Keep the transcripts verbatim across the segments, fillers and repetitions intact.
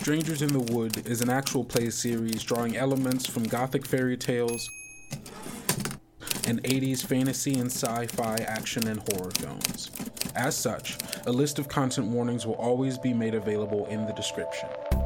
Strangers in the Wood is an actual play series drawing elements from gothic fairy tales and eighties fantasy and sci-fi action and horror films. As such, a list of content warnings will always be made available in the description.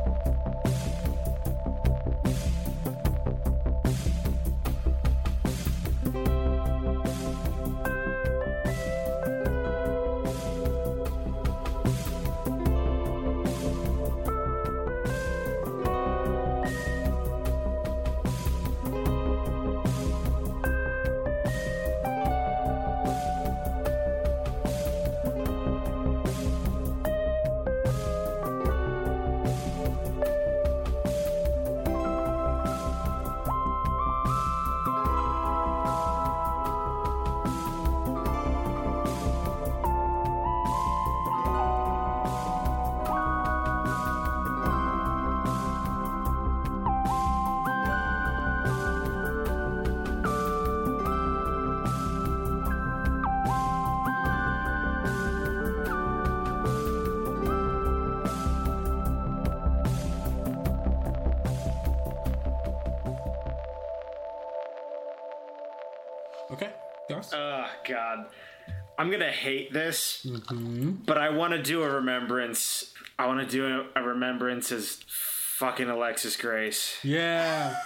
Okay, Gus? Oh, God. I'm going to hate this, Mm-hmm. but I want to do a remembrance. I want to do a, a remembrance as fucking Alexis Grace. Yeah.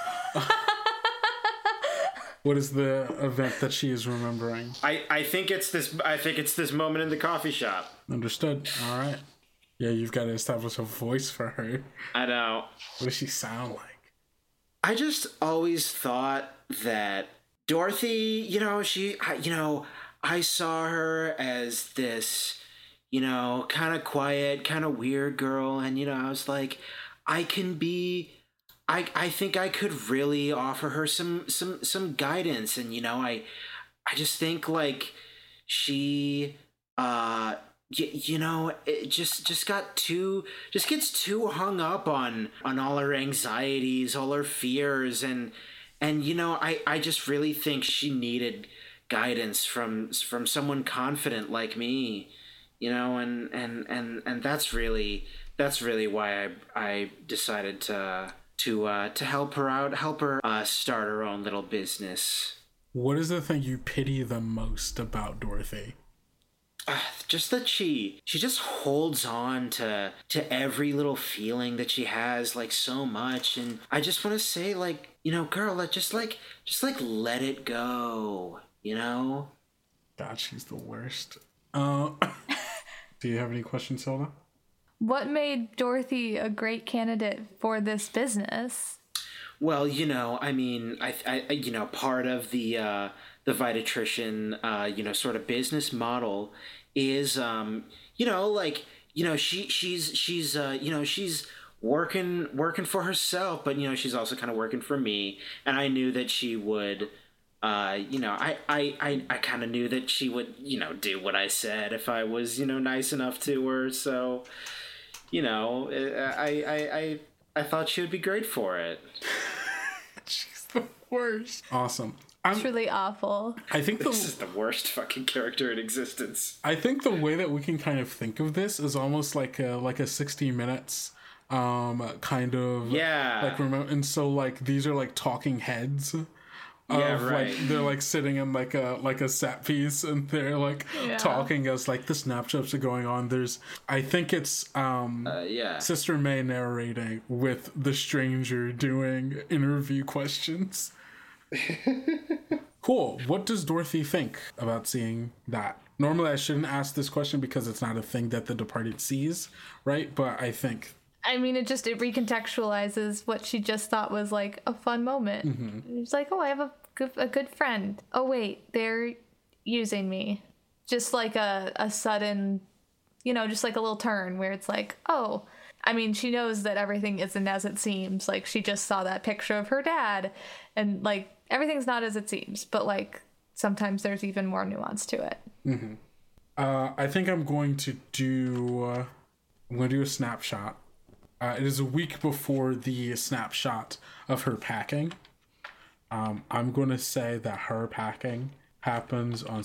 What is the event that she is remembering? I, I think it's this I think it's this moment in the coffee shop. Understood. All right. Yeah, you've got to establish a voice for her. I know. What does she sound like? I just always thought that Dorothy, you know, she, you know, I saw her as this, you know, kind of quiet, kind of weird girl. And, you know, I was like, I can be, I, I think I could really offer her some, some, some guidance. And, you know, I, I just think like she, uh, you, you know, it just, just got too, just gets too hung up on, on all her anxieties, all her fears. And, And, you know, I, I just really think she needed guidance from from someone confident like me, you know, and, and, and, and that's really that's really why I I decided to to uh, to help her out, help her uh, start her own little business. What is the thing you pity the most about Dorothy? Uh, just that she she just holds on to to every little feeling that she has, like, so much. And I just want to say, like, you know, girl, let just like just like let it go, you know. God, she's the worst. Uh, do you have any questions, Hilda? What made Dorothy a great candidate for this business? Well, you know, I mean, I, I you know, part of the uh, the Vitatrition, uh, you know, sort of business model is, um, you know, like, you know, she she's she's uh, you know, she's working working for herself, but, you know, she's also kind of working for me, and I knew that she would. Uh, you know, I, I, I, I kind of knew that she would, you know, do what I said if I was, you know, nice enough to her. So, you know, I, I, I, I thought she would be great for it. She's the worst. Awesome. I'm, Truly awful. I think This the, is the worst fucking character in existence. I think the way that we can kind of think of this is almost like a, like a sixty minutes, um, kind of. Yeah. Like, remember, and so, like, these are like talking heads. Yeah, Of, right. Like, they're like sitting in like a like a set piece, and they're like Yeah. talking as like the snapshots are going on. There's, I think it's um Uh, yeah. Sister May narrating with the stranger doing interview questions. Cool. What does Dorothy think about seeing that? Normally, I shouldn't ask this question because it's not a thing that the departed sees, right? But I think. I mean, it just, it recontextualizes what she just thought was, like, a fun moment. Mm-hmm. It's like, oh, I have a good, a good friend. Oh, wait, they're using me. Just like a, a sudden, you know, just like a little turn where it's like, oh, I mean, she knows that everything isn't as it seems. Like, she just saw that picture of her dad, and, like, everything's not as it seems. But, like, sometimes there's even more nuance to it. Mm-hmm. Uh, I think I'm going to do, uh, I'm going to do a snapshot. Uh, it is a week before the snapshot of her packing. Um, I'm going to say that her packing happens on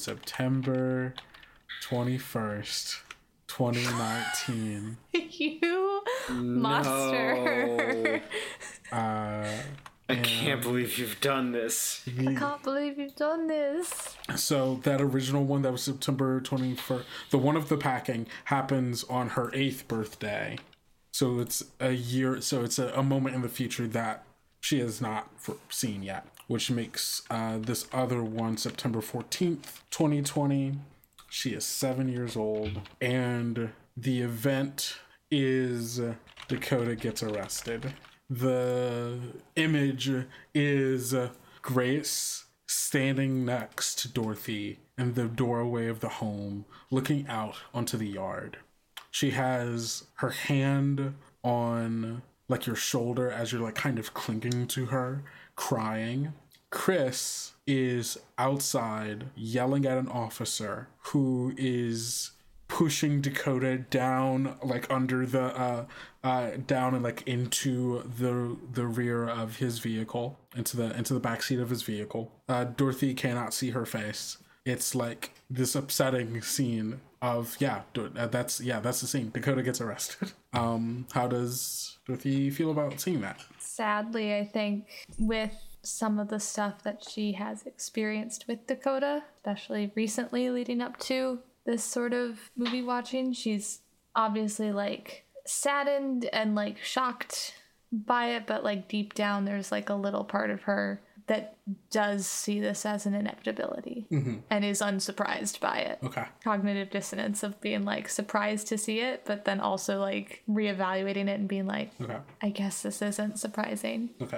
September twenty-first, twenty nineteen. You monster. No. uh, I can't believe you've done this. I can't believe you've done this. So that original one that was September twenty-first, the one of the packing happens on her eighth birthday. So it's a year, so it's a, a moment in the future that she has not for, seen yet, which makes uh, this other one September fourteenth, twenty twenty. She is seven years old, and the event is Dakota gets arrested. The image is Grace standing next to Dorothy in the doorway of the home, looking out onto the yard. She has her hand on like your shoulder as you're like kind of clinging to her, crying. Chris is outside yelling at an officer who is pushing Dakota down like under the uh uh down and like into the the rear of his vehicle, into the into the backseat of his vehicle. uh Dorothy cannot see her face. It's like this upsetting scene of yeah that's yeah that's the scene. Dakota gets arrested. Um how does Dorothy feel about seeing that? Sadly, I think with some of the stuff that she has experienced with Dakota, especially recently leading up to this sort of movie watching, she's obviously like saddened and like shocked by it, but like deep down there's like a little part of her that does see this as an inevitability, mm-hmm. and is unsurprised by it. Okay. Cognitive dissonance of being like surprised to see it, but then also like reevaluating it and being like, okay, I guess this isn't surprising. Okay.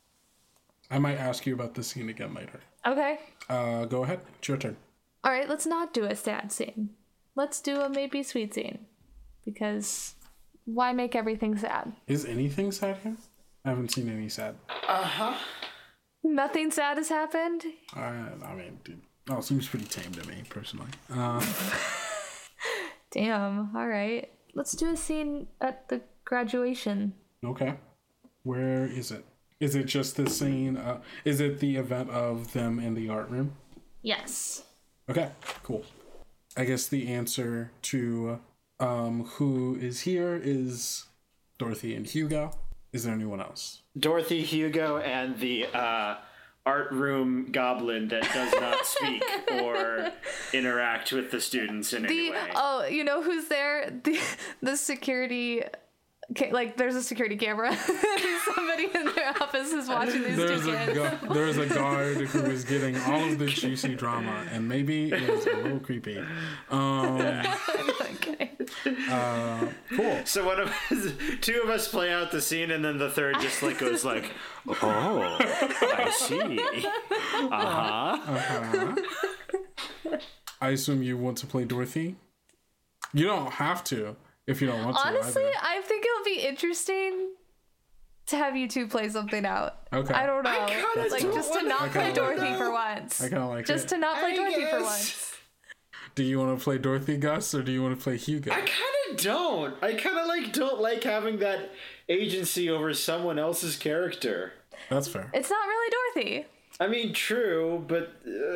I might ask you about this scene again later. Okay. Uh, go ahead. It's your turn. All right, let's not do a sad scene. Let's do a maybe sweet scene. Because why make everything sad? Is anything sad here? I haven't seen any sad. Uh-huh. Nothing sad has happened? Uh, I mean, dude, oh, it seems pretty tame to me, personally. Uh, Damn, all right. Let's do a scene at the graduation. Okay. Where is it? Is it just the scene? Uh, is it the event of them in the art room? Yes. Okay, cool. I guess the answer to um, who is here is Dorothy and Hugo. Is there anyone else? Dorothy, Hugo, and the uh, art room goblin that does not speak or interact with the students in the, any way. Oh, you know who's there? The, the security... Okay, like there's a security camera. Somebody in their office is watching these there's two a kids. gu- there's a guard who is getting all of the juicy drama, and maybe it's a little creepy. Um, Okay. uh, cool. So one of us, two of us play out the scene, and then the third just like goes like, "Oh, I see. Uh huh." Uh-huh. I assume you want to play Dorothy. You don't have to. If you don't want to. Honestly, either. I think it'll be interesting to have you two play something out. Okay. I don't know. I Like, just to not play Dorothy for once. I kind of like Just it. to not play I Dorothy for guess. once. Do you want to play Dorothy, Gus, or do you want to play Hugo? I kind of don't. I kind of like don't like having that agency over someone else's character. That's fair. It's not really Dorothy. I mean, true, but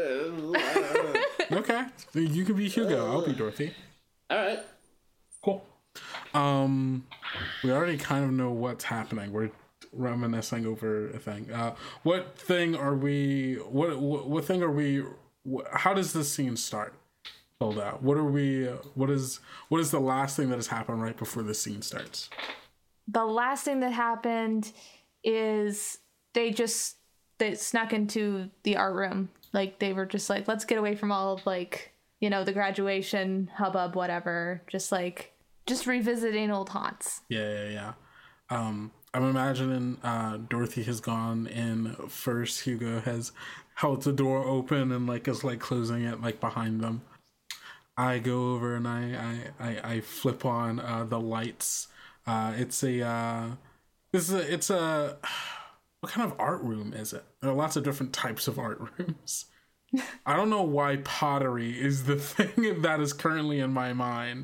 uh, Okay. You can be Hugo. I'll be Dorothy. all right. Cool. Um, we already kind of know what's happening. We're reminiscing over a thing. Uh, what thing are we? What what, what thing are we? Wh- how does this scene start? Hold out. What are we? Uh, what is what is the last thing that has happened right before the scene starts? The last thing that happened is they just they snuck into the art room. Like they were just like, let's get away from all of like, you know, the graduation hubbub, whatever. Just like just revisiting old haunts. Yeah, yeah, yeah. Um, I'm imagining uh, Dorothy has gone in first. Hugo has held the door open and like is like closing it like behind them. I go over and I I, I, I flip on uh, the lights. Uh, it's a uh, this is a, it's a what kind of art room is it? There are lots of different types of art rooms. I don't know why pottery is the thing that is currently in my mind.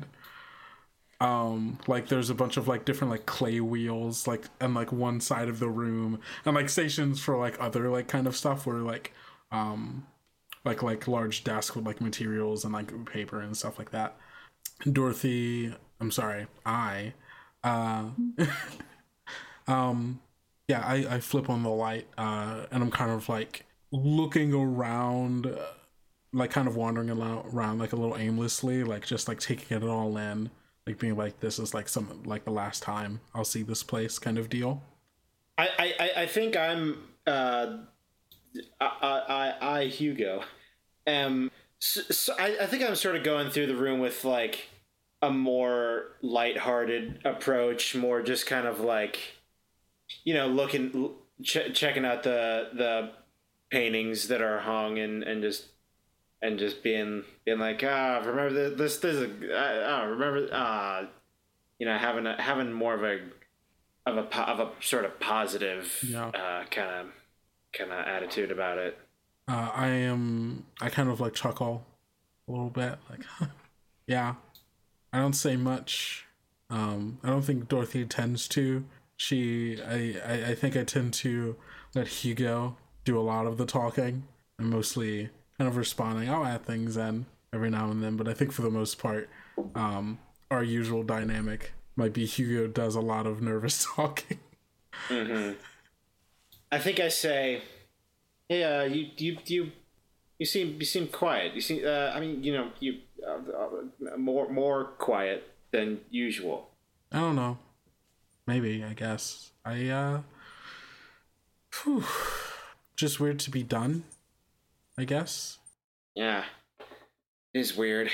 Um, like there's a bunch of like different like clay wheels like on like one side of the room, and like stations for like other like kind of stuff where like um like like large desks with like materials and like paper and stuff like that. Dorothy, I'm sorry, I Uh, um, yeah, I, I flip on the light, uh, and I'm kind of like looking around, uh, like kind of wandering around, around like a little aimlessly, like just like taking it all in, like being like, this is like some like the last time I'll see this place kind of deal. I I, I think I'm uh, I, I I Hugo, um, so, so I, I think I'm sort of going through the room with like a more lighthearted approach, more just kind of like, you know, looking, ch- checking out the the paintings that are hung, and, and just and just being being like, ah, remember this this is a, ah, remember ah, you know, having a, having more of a of a of a sort of positive Yeah. uh, kind of kind of attitude about it. Uh, I am. I kind of like chuckle a little bit, like, yeah. I don't say much. Um, I don't think Dorothy tends to. She, I, I, I think I tend to let Hugo do a lot of the talking. I'm mostly kind of responding. I'll add things in every now and then, but I think for the most part, um, our usual dynamic might be Hugo does a lot of nervous talking. Mm-hmm. I think I say, "Hey, uh, you, you, you, you seem, you seem quiet. You seem, uh, I mean, you know, you uh, uh, more, more quiet than usual." I don't know. Maybe, I guess. I, uh, whew, just weird to be done, I guess. Yeah, it is weird.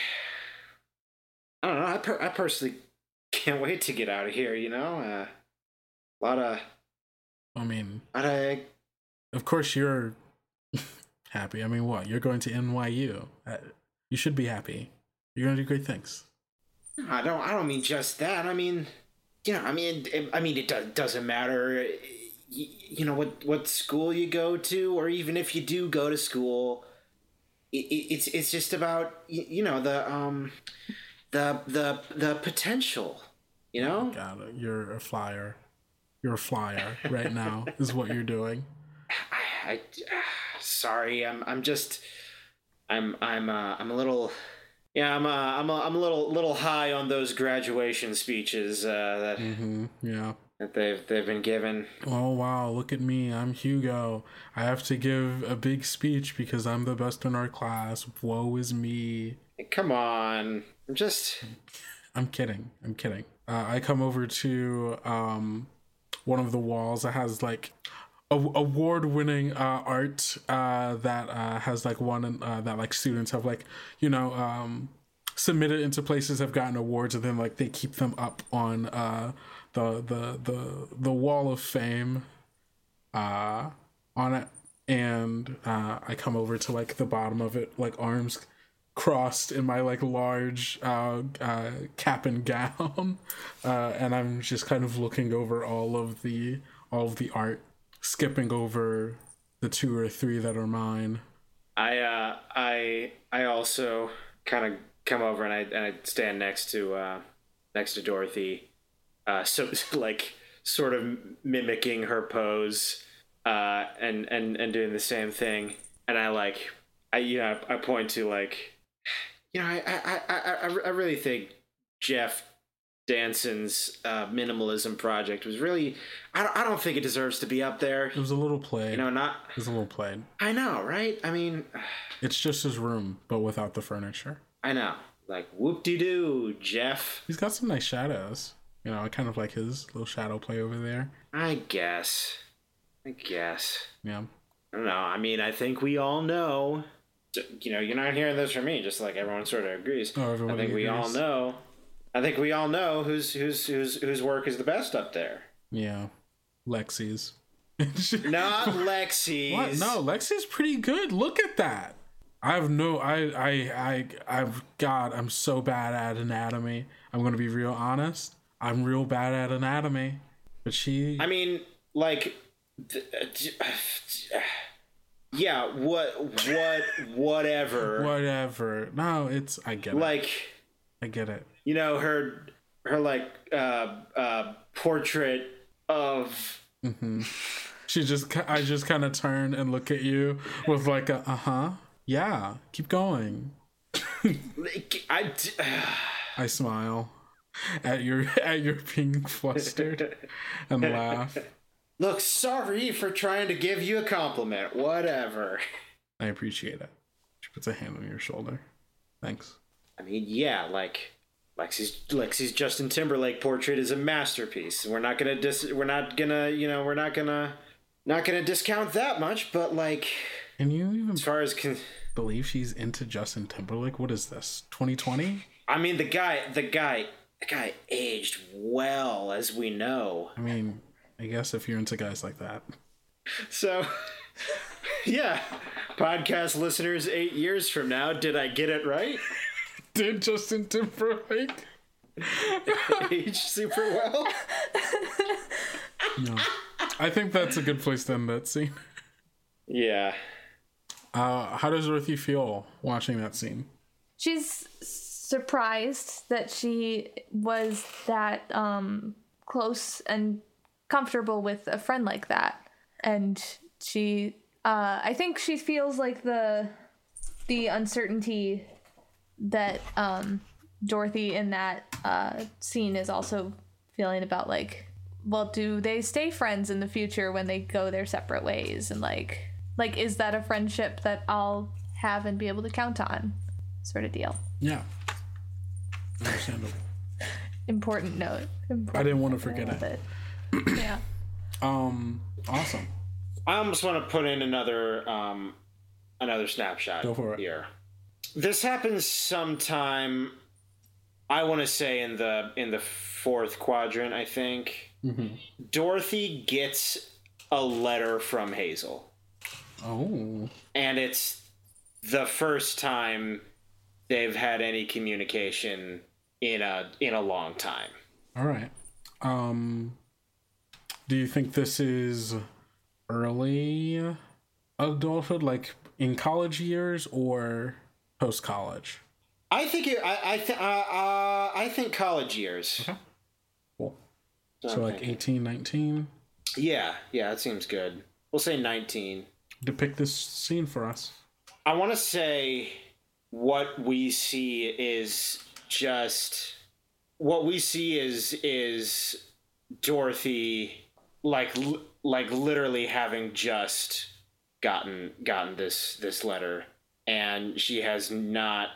I don't know. I, per- I personally can't wait to get out of here. You know, uh, a lot of. I mean, A lot of. of course you're happy. I mean, what? You're going to N Y U. Uh, you should be happy. You're going to do great things. I don't. I don't mean just that. I mean, you know. I mean. It, I mean, it do, doesn't matter. You, you know what? What school you go to, or even if you do go to school, it, it, it's it's just about you, you know the um, the the the potential. You know. God, you're a flyer. You're a flyer right now. Is what you're doing. I, I sorry. I'm. I'm just. I'm. I'm. Uh, I'm a little. Yeah, I'm. Uh, I'm. A, I'm a little. Little high on those graduation speeches uh, that Mm-hmm. Yeah. that they've they've been given. Oh wow! Look at me. I'm Hugo. I have to give a big speech because I'm the best in our class. Woe is me. Come on. I'm just. I'm kidding. I'm kidding. Uh, I come over to um, one of the walls that has like a- award-winning uh, art uh, that uh, has like one uh, that like students have like you know um, submitted into places, have gotten awards, and then like they keep them up on uh, the the the the wall of fame uh, on it. And uh, I come over to like the bottom of it, like arms crossed in my like large uh, uh, cap and gown, uh, and I'm just kind of looking over all of the all of the art, skipping over the two or three that are mine. I. Uh. I. I also kind of come over and I and I stand next to uh, next to Dorothy, uh, so like sort of mimicking her pose, uh, and and and doing the same thing. And I like I you know I, I point to like. You know, I I, I, I, I really think Jeff Danson's uh, minimalism project was really. I don't, I don't think it deserves to be up there. It was a little played. You know, not. It was a little played. I know, right? I mean, It's just his room, but without the furniture. I know. Like, whoop-de-doo, Jeff. He's got some nice shadows. You know, I kind of like his little shadow play over there. I guess. I guess. Yeah. I don't know. I mean, I think we all know. You know, you're not hearing this from me. Just like everyone sort of agrees. Oh, everybody I think we agrees. all know. I think we all know whose whose whose whose work is the best up there. Yeah. Lexi's. Not Lexi's. What? No, Lexi's pretty good. Look at that. I have no. I. I. I. I've. God, I'm so bad at anatomy. I'm gonna be real honest. I'm real bad at anatomy. But she. I mean, like. Th- uh, yeah. What. What. Whatever. Whatever. No, it's. I get it. Like. I get it. You know, her. Her like. Uh. Uh. Portrait of. Mm-hmm. She just. I just kind of turn and look at you with like a. Uh huh. Yeah. Keep going. I. I smile. at your at your being flustered and laugh. Look, sorry for trying to give you a compliment. Whatever. I appreciate it. She puts a hand on your shoulder. Thanks. I mean, yeah, like Lexi's Lexi's Justin Timberlake portrait is a masterpiece. We're not gonna dis. We're not gonna. You know, we're not gonna. Not gonna discount that much. But like, can you even as far as con- believe she's into Justin Timberlake? What is this? twenty twenty? I mean, the guy. The guy. The guy aged well, as we know. I mean, I guess if you're into guys like that. So, yeah, podcast listeners, eight years from now, did I get it right? Did Justin Timberlake age super well? No. I think that's a good place to end that scene. Yeah. Uh, how does Dorothy feel watching that scene? She's surprised that she was that um, close and comfortable with a friend like that. And she, uh, I think she feels like the the uncertainty that um, Dorothy in that uh, scene is also feeling about, like, well, do they stay friends in the future when they go their separate ways? And like, like, is that a friendship that I'll have and be able to count on, sort of deal? Yeah. Understandable. Important note. Important I didn't want to forget note it. it. Yeah. Um. Awesome. I almost want to put in another um, another snapshot Go for it. here. This happens sometime. I want to say in the in the fourth quadrant. I think Mm-hmm. Dorothy gets a letter from Hazel. Oh. And it's the first time they've had any communication in a in a long time. All right. Um. Do you think this is early adulthood, like in college years, or post college? I think it, I I th- uh, uh, I think college years. Okay. Cool. That's So what I'm like thinking. eighteen, nineteen. Yeah, yeah, that seems good. We'll say nineteen. Depict this scene for us. I want to say what we see is just what we see is is Dorothy like li- like literally having just gotten gotten this this letter, and she has not,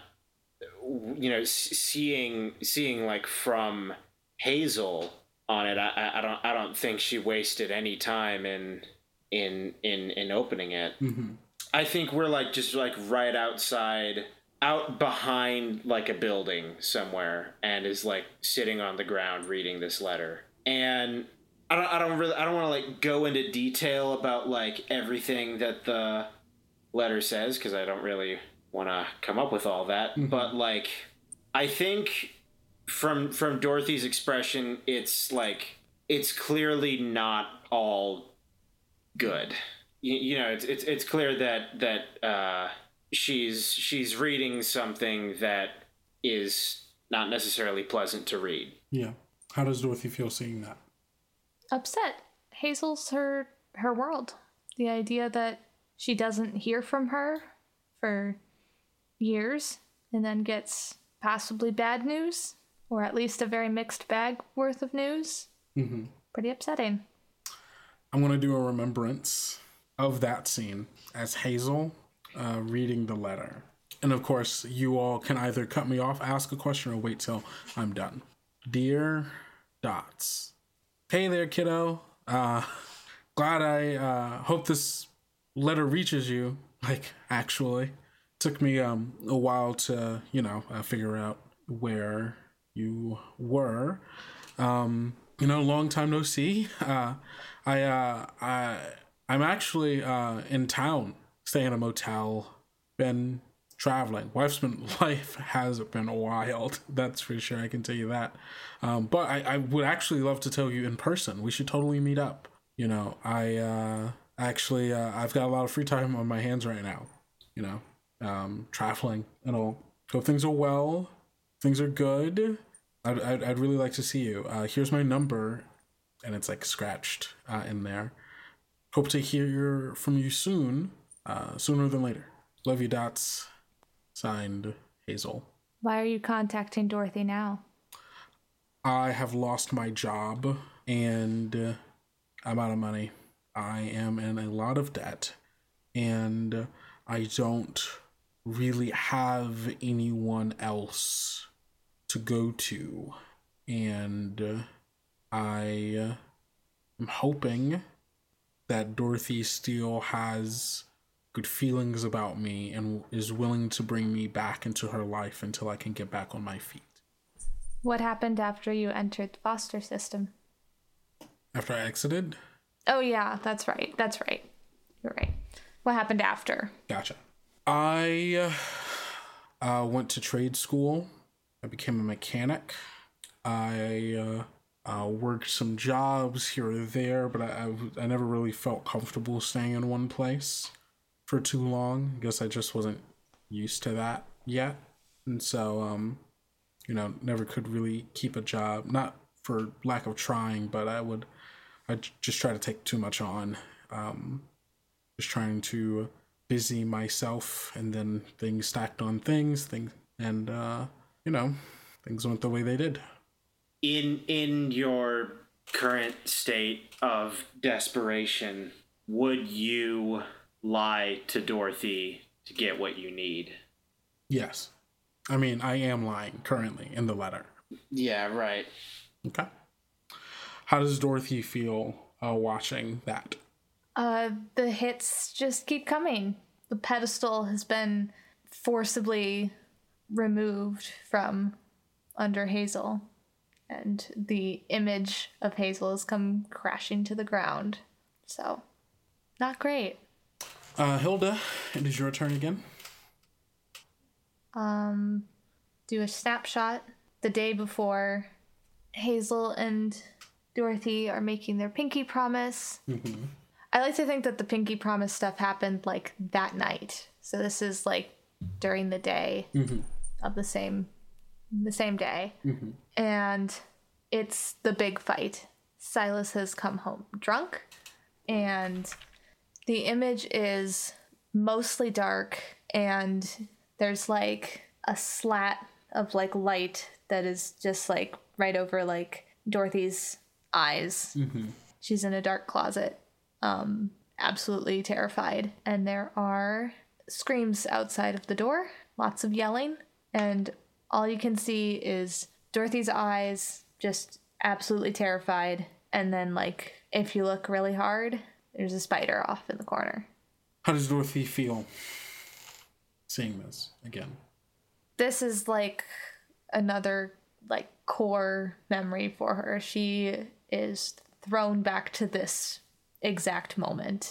you know, s- seeing seeing like from Hazel on it. I, I don't I don't think she wasted any time in in in in opening it. Mm-hmm. I think we're like just like right outside, out behind like a building somewhere, and is like sitting on the ground reading this letter. And I don't I don't really I don't want to like go into detail about like everything that the letter says, because I don't really want to come up with all that. Mm-hmm. But like, I think from from Dorothy's expression, it's like it's clearly not all good. You, you know, it's it's it's clear that that uh, she's she's reading something that is not necessarily pleasant to read. Yeah. How does Dorothy feel seeing that? Upset. Hazel's her her world. The idea that she doesn't hear from her for years and then gets possibly bad news, or at least a very mixed bag worth of news. Mm-hmm. Pretty upsetting. I'm going to do a remembrance of that scene as Hazel uh, reading the letter. And of course, you all can either cut me off, ask a question, or wait till I'm done. Dear Dots. Hey there, kiddo. Uh, glad I uh, hope this letter reaches you. Like, actually. Took me um, a while to, you know, uh, figure out where you were. Um, you know, long time no see. Uh, I, uh, I, I'm actually uh, in town, staying in a motel, been traveling. Wife's been, life has been wild, that's for sure, I can tell you that. Um, but I, I would actually love to tell you in person. We should totally meet up. You know, I uh, actually, uh, I've got a lot of free time on my hands right now, you know, um, traveling and all. Hope things are well, things are good. I'd, I'd, I'd really like to see you. Uh, here's my number, and it's like scratched uh, in there. Hope to hear from you soon, uh, sooner than later. Love you, Dots. Signed, Hazel. Why are you contacting Dorothy now? I have lost my job and uh, I'm out of money. I am in a lot of debt and I don't really have anyone else to go to. And uh, I uh, am hoping that Dorothy still has good feelings about me and is willing to bring me back into her life until I can get back on my feet. What happened after you entered the foster system? After I exited? Oh, yeah, that's right. That's right. You're right. What happened after? Gotcha. I uh, went to trade school. I became a mechanic. I uh, uh, worked some jobs here or there, but I, I, I never really felt comfortable staying in one place for too long. I guess I just wasn't used to that yet. And so, um, you know, never could really keep a job. Not for lack of trying, but I would, I just try to take too much on. Um, just trying to busy myself, and then things stacked on things, things, and, uh, you know, things went the way they did. In, in your current state of desperation, would you lie to Dorothy to get what you need? Yes. I mean, I am lying currently in the letter. Yeah, right. Okay. How does Dorothy feel uh, watching that? Uh, the hits just keep coming. The pedestal has been forcibly removed from under Hazel, and the image of Hazel has come crashing to the ground. So, not great. Uh, Hilda, it is your turn again. Um, do a snapshot the day before Hazel and Dorothy are making their pinky promise. Mm-hmm. I like to think that the pinky promise stuff happened like that night. So this is like during the day mm-hmm. of the same the same day. Mm-hmm. And it's the big fight. Silas has come home drunk, and the image is mostly dark, and there's like a slat of like light that is just like right over like Dorothy's eyes. Mm-hmm. She's in a dark closet, um, absolutely terrified. And there are screams outside of the door, lots of yelling, and all you can see is Dorothy's eyes, just absolutely terrified. And then, like, if you look really hard, there's a spider off in the corner. How does Dorothy feel seeing this again? This is like another like core memory for her. She is thrown back to this exact moment,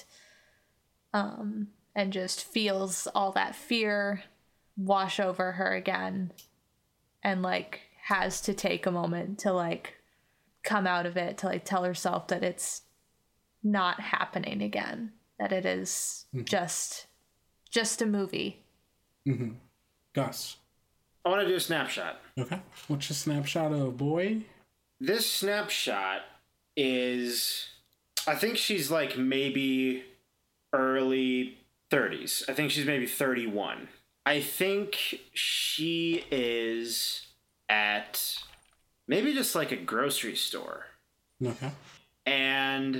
um, and just feels all that fear wash over her again, and like has to take a moment to like come out of it, to like tell herself that it's not happening again, that it is mm-hmm. just just a movie. Mm-hmm. Gus, I want to do a snapshot. Okay. What's your snapshot of, boy? This snapshot is, I think she's like maybe early thirties. I think she's maybe thirty-one. I think she is at maybe just like a grocery store. Okay. And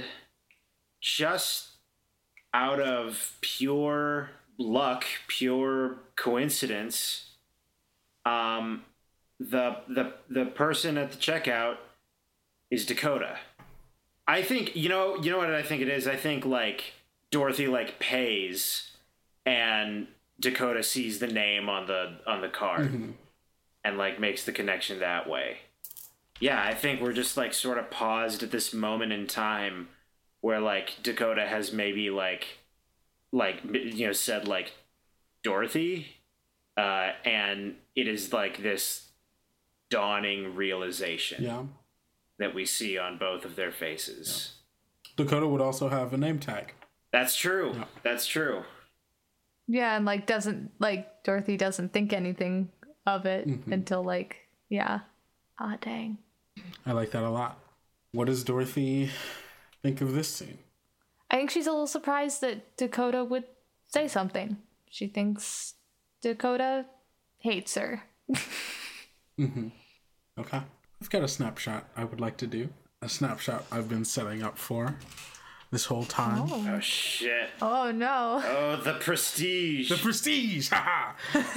just out of pure luck, pure coincidence, um, the the the person at the checkout is Dakota. I think you know you know what I think it is. I think like Dorothy like pays, and Dakota sees the name on the on the card, mm-hmm. and like makes the connection that way. Yeah, I think we're just like sort of paused at this moment in time where like Dakota has maybe like like you know said like Dorothy, uh, and it is like this dawning realization yeah. that we see on both of their faces. Yeah. Dakota would also have a name tag. That's true. Yeah. That's true. Yeah, and like doesn't like Dorothy doesn't think anything of it mm-hmm. until like yeah. Ah, oh, dang. I like that a lot. What does Dorothy think of this scene? I think she's a little surprised that Dakota would say something. She thinks Dakota hates her. mm-hmm. Okay. I've got a snapshot I would like to do. A snapshot I've been setting up for this whole time. Oh, Oh shit. oh no. Oh, the prestige. The prestige! Haha!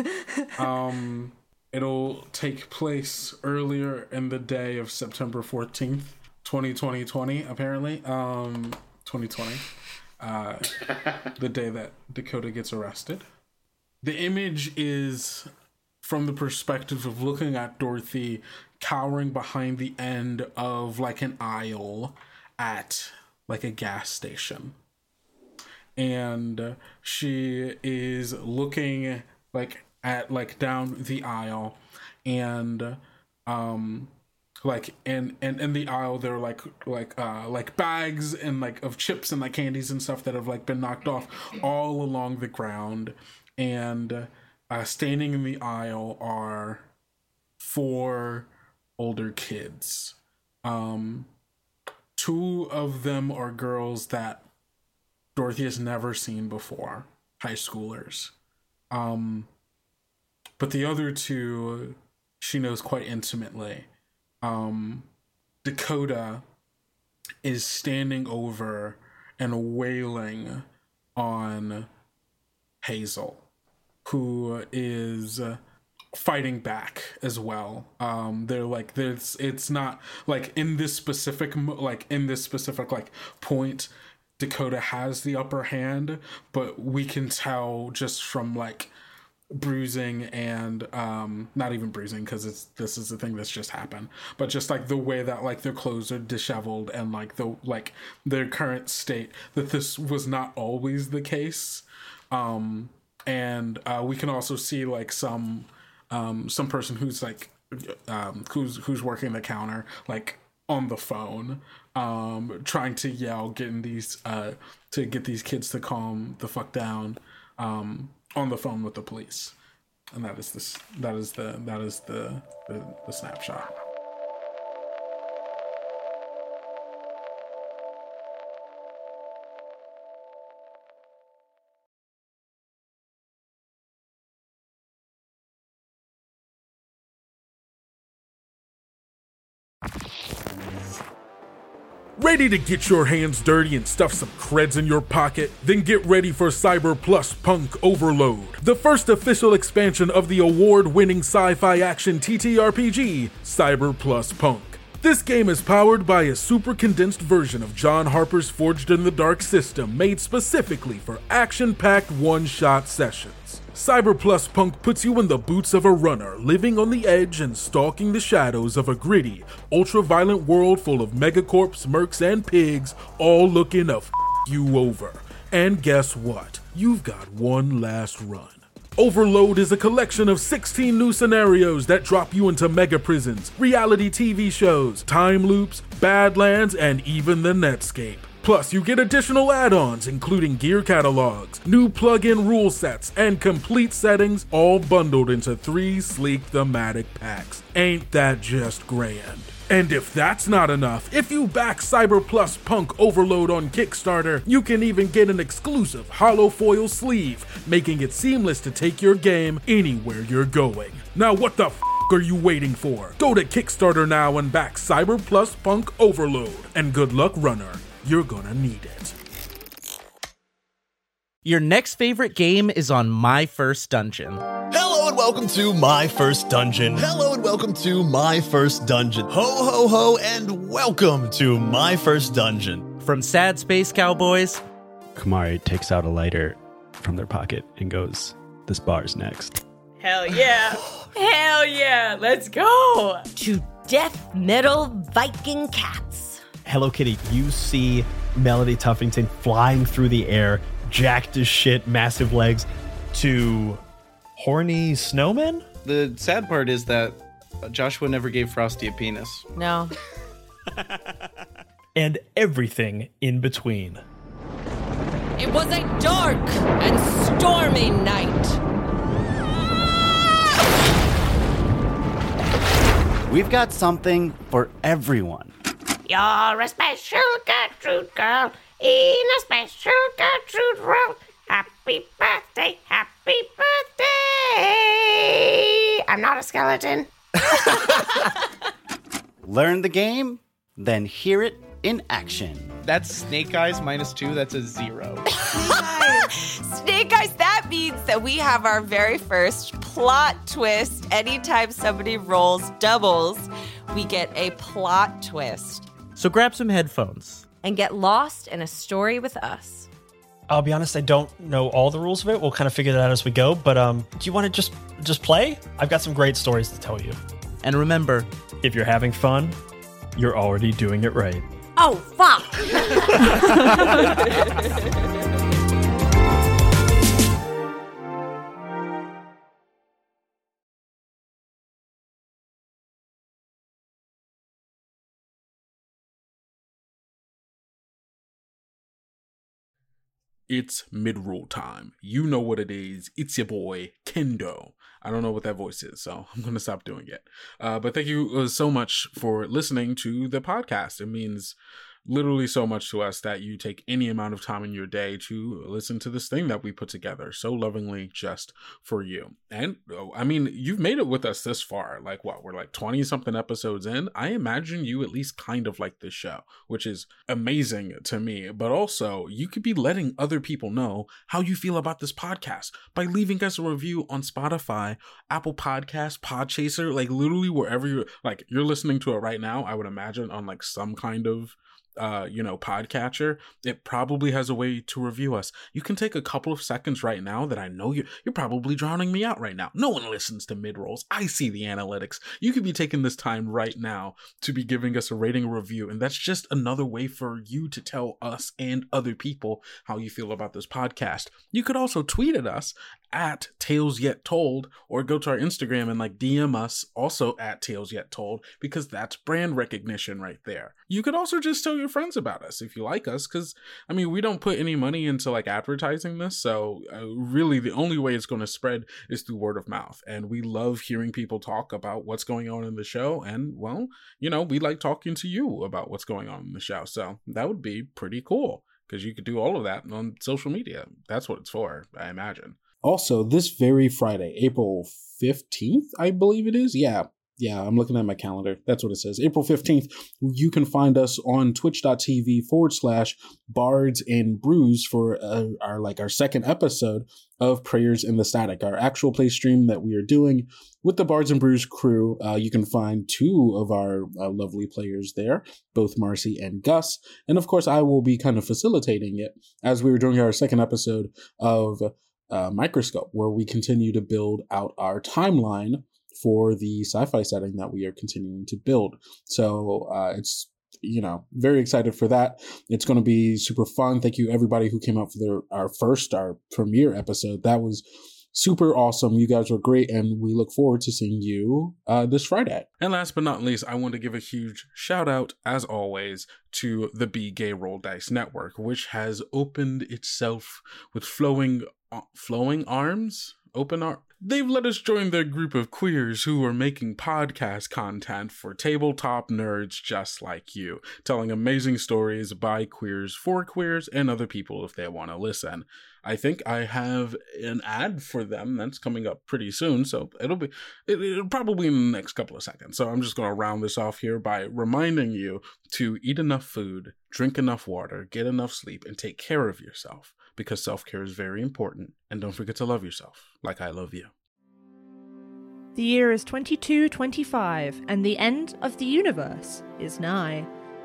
um, it'll take place earlier in the day of September fourteenth, twenty twenty, apparently. Um, twenty twenty. Uh, the day that Dakota gets arrested. The image is from the perspective of looking at Dorothy cowering behind the end of like an aisle at like a gas station. And she is looking like at like down the aisle, and um like in in, in the aisle there are like like uh like bags and like of chips and like candies and stuff that have like been knocked off all along the ground. And uh, standing in the aisle are four older kids. Um, two of them are girls that Dorothy has never seen before, high schoolers. Um, but the other two she knows quite intimately. Um, Dakota is standing over and wailing on Hazel, who is fighting back as well. Um, they're like, there's, it's not like in this specific, like in this specific like point, Dakota has the upper hand, but we can tell just from like bruising and um not even bruising because it's this is the thing that's just happened, but just like the way that like their clothes are disheveled and like the like their current state, that this was not always the case. Um and uh we can also see like some um some person who's like um who's who's working the counter like on the phone um trying to yell, getting these uh to get these kids to calm the fuck down, um on the phone with the police. And that is this that is the that is the the, the snapshot. Ready to get your hands dirty and stuff some creds in your pocket? Then get ready for Cyber Plus Punk Overload, the first official expansion of the award-winning sci-fi action T T R P G, Cyber Plus Punk. This game is powered by a super condensed version of John Harper's Forged in the Dark system made specifically for action-packed one-shot sessions. Cyber Plus Punk puts you in the boots of a runner, living on the edge and stalking the shadows of a gritty, ultra-violent world full of megacorps, mercs, and pigs, all looking to f*** you over. And guess what? You've got one last run. Overload is a collection of sixteen new scenarios that drop you into mega prisons, reality T V shows, time loops, Badlands, and even the Netscape. Plus, you get additional add-ons, including gear catalogs, new plug-in rule sets, and complete settings, all bundled into three sleek thematic packs. Ain't that just grand? And if that's not enough, if you back Cyber Plus Punk Overload on Kickstarter, you can even get an exclusive hollow foil sleeve, making it seamless to take your game anywhere you're going. Now what the f*** are you waiting for? Go to Kickstarter now and back Cyber Plus Punk Overload. And good luck, runner. You're gonna need it. Your next favorite game is on My First Dungeon. Hello and welcome to My First Dungeon. Hello and welcome to My First Dungeon. Ho, ho, ho, and welcome to My First Dungeon. From Sad Space Cowboys. Kamari takes out a lighter from their pocket and goes, "This bar's next." Hell yeah. Hell yeah. Let's go. To death metal Viking cats. Hello Kitty, you see Melody Tuffington flying through the air, jacked as shit, massive legs, to horny snowmen? The sad part is that Joshua never gave Frosty a penis. No. And everything in between. It was a dark and stormy night. We've got something for everyone. You're a special Gertrude girl in a special Gertrude world. Happy birthday, happy birthday. I'm not a skeleton. Learn the game, then hear it in action. That's Snake Eyes minus two. That's a zero. Snake Eyes, that means that we have our very first plot twist. Anytime somebody rolls doubles, we get a plot twist. So grab some headphones and get lost in a story with us. I'll be honest, I don't know all the rules of it. We'll kind of figure that out as we go. But um, do you want to just just play? I've got some great stories to tell you. And remember, if you're having fun, you're already doing it right. Oh, fuck! It's mid-roll time. You know what it is. It's your boy, Kendo. I don't know what that voice is, so I'm going to stop doing it. Uh, but thank you uh, so much for listening to the podcast. It means literally so much to us that you take any amount of time in your day to listen to this thing that we put together so lovingly just for you. And oh, I mean, you've made it with us this far. Like what? We're like twenty something episodes in. I imagine you at least kind of like this show, which is amazing to me. But also, you could be letting other people know how you feel about this podcast by leaving us a review on Spotify, Apple Podcasts, Podchaser, like literally wherever you're like you're listening to it right now. I would imagine on like some kind of uh you know podcatcher. It probably has a way to review us. You can take a couple of seconds right now that I know you you're probably drowning me out right now. No one listens to mid-rolls. I see the analytics. You could be taking this time right now to be giving us a rating or review, and that's just another way for you to tell us and other people how you feel about this podcast. You could also tweet at us at Tales Yet Told, or go to our Instagram and like D M us also at Tales Yet Told, because that's brand recognition right there. You could also just tell your friends about us if you like us, because I mean, we don't put any money into like advertising this, so uh, really the only way it's going to spread is through word of mouth. And we love hearing people talk about what's going on in the show, and well, you know, we like talking to you about what's going on in the show, so that would be pretty cool, because you could do all of that on social media. That's what it's for, I imagine. Also, this very Friday, April fifteenth, I believe it is. Yeah, yeah, I'm looking at my calendar. That's what it says. April fifteenth, you can find us on twitch.tv forward slash bards and brews for uh, our like our second episode of Prayers in the Static, our actual play stream that we are doing with the Bards and Brews crew. Uh, you can find two of our uh, lovely players there, both Marcy and Gus. And of course, I will be kind of facilitating it as we were doing our second episode of Uh, Microscope, where we continue to build out our timeline for the sci-fi setting that we are continuing to build. So uh, it's, you know, very excited for that. It's going to be super fun. Thank you everybody who came out for their, our first, our premiere episode. That was super awesome. You guys were great, and we look forward to seeing you uh, this Friday. And last but not least, I want to give a huge shout out, as always, to the Be Gay Roll Dice Network, which has opened itself with flowing uh, flowing arms, open arms. They've let us join their group of queers who are making podcast content for tabletop nerds just like you, telling amazing stories by queers for queers and other people if they want to listen. I think I have an ad for them that's coming up pretty soon, so it'll be it, it'll probably in the next couple of seconds. So I'm just going to round this off here by reminding you to eat enough food, drink enough water, get enough sleep, and take care of yourself, because self-care is very important. And don't forget to love yourself like I love you. The year is twenty-two twenty-five, and the end of the universe is nigh.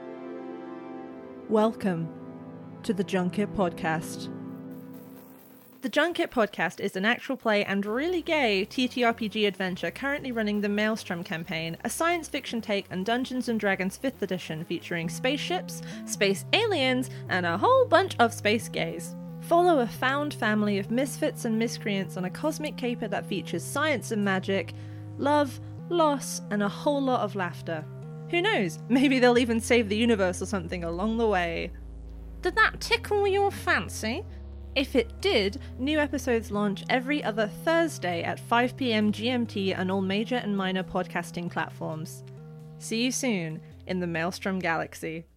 Welcome to the Junket Podcast. The Junket Podcast is an actual play and really gay T T R P G adventure currently running the Maelstrom campaign, a science fiction take on Dungeons and Dragons fifth edition featuring spaceships, space aliens, and a whole bunch of space gays. Follow a found family of misfits and miscreants on a cosmic caper that features science and magic, love, loss, and a whole lot of laughter. Who knows, maybe they'll even save the universe or something along the way. Did that tickle your fancy? If it did, new episodes launch every other Thursday at five p.m. G M T on all major and minor podcasting platforms. See you soon in the Maelstrom Galaxy.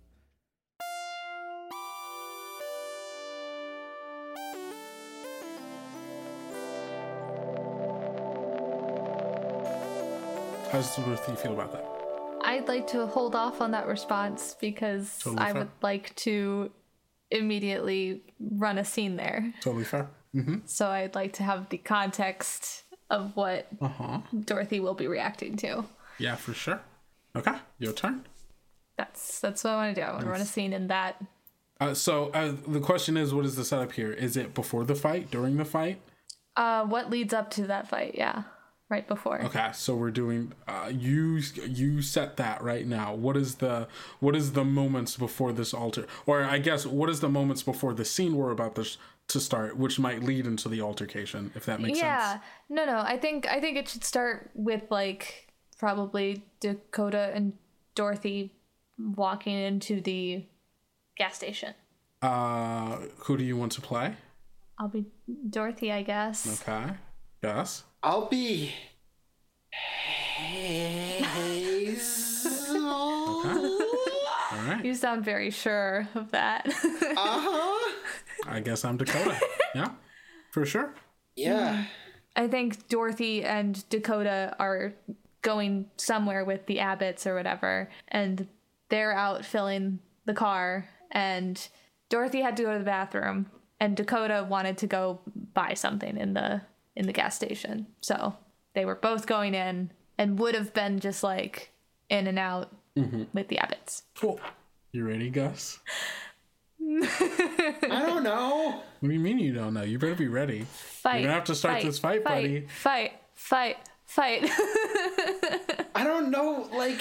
How does Dorothy feel about that? I'd like to hold off on that response because Totally I fair. would like to immediately run a scene there. Totally fair. Mm-hmm. So I'd like to have the context of what Uh-huh. Dorothy will be reacting to. Yeah, for sure. Okay, your turn. That's that's what I want to do. I want to run a scene in that. Uh, so uh, the question is, what is the setup here? Is it before the fight, during the fight? Uh, what leads up to that fight? Yeah, right before. Okay, so we're doing. Uh, you you set that right now. What is the what is the moments before this alter? Or I guess what is the moments before the scene we're about to to start, which might lead into the altercation, if that makes yeah. sense. No, no. I think I think it should start with like probably Dakota and Dorothy walking into the gas station. Uh, who do you want to play? I'll be Dorothy, I guess. Okay. Yes. I'll be Hazel. All right. You sound very sure of that. Uh-huh. I guess I'm Dakota. Yeah, for sure. Yeah. I think Dorothy and Dakota are going somewhere with the Abbotts or whatever, and they're out filling the car, and Dorothy had to go to the bathroom, and Dakota wanted to go buy something in the in the gas station. So they were both going in and would have been just like in and out Mm-hmm. with the Abbotts. Cool. You ready, Gus? I don't know. What do you mean you don't know? You better be ready. Fight. You're gonna have to start fight, this fight, fight, buddy. Fight, fight, fight. I don't know, like...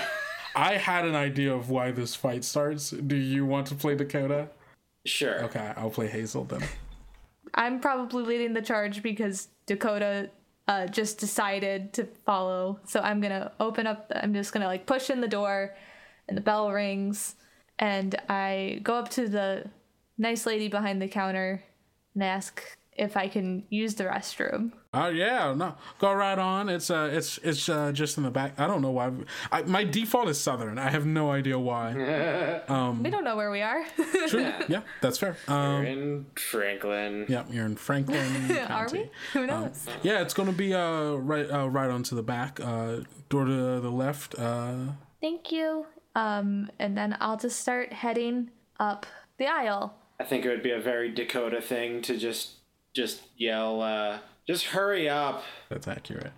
I had an idea of why this fight starts. Do you want to play Dakota? Sure. Okay, I'll play Hazel then. I'm probably leading the charge because Dakota uh, just decided to follow. So I'm gonna open up. I'm just gonna like push in the door, and the bell rings, and I go up to the nice lady behind the counter and ask if I can use the restroom. Oh yeah, no, go right on. It's uh, it's it's uh, just in the back. I don't know why. I, my default is Southern. I have no idea why. Um, We don't know where we are. True. Yeah, that's fair. Um, We're in Franklin. Yeah, you're in Franklin County. Are we? Who knows? Um, yeah, it's gonna be uh right uh, right onto the back. Uh, door to the left. Uh, Thank you. Um, and then I'll just start heading up the aisle. I think it would be a very Dakota thing to just just yell, uh, just hurry up. That's accurate.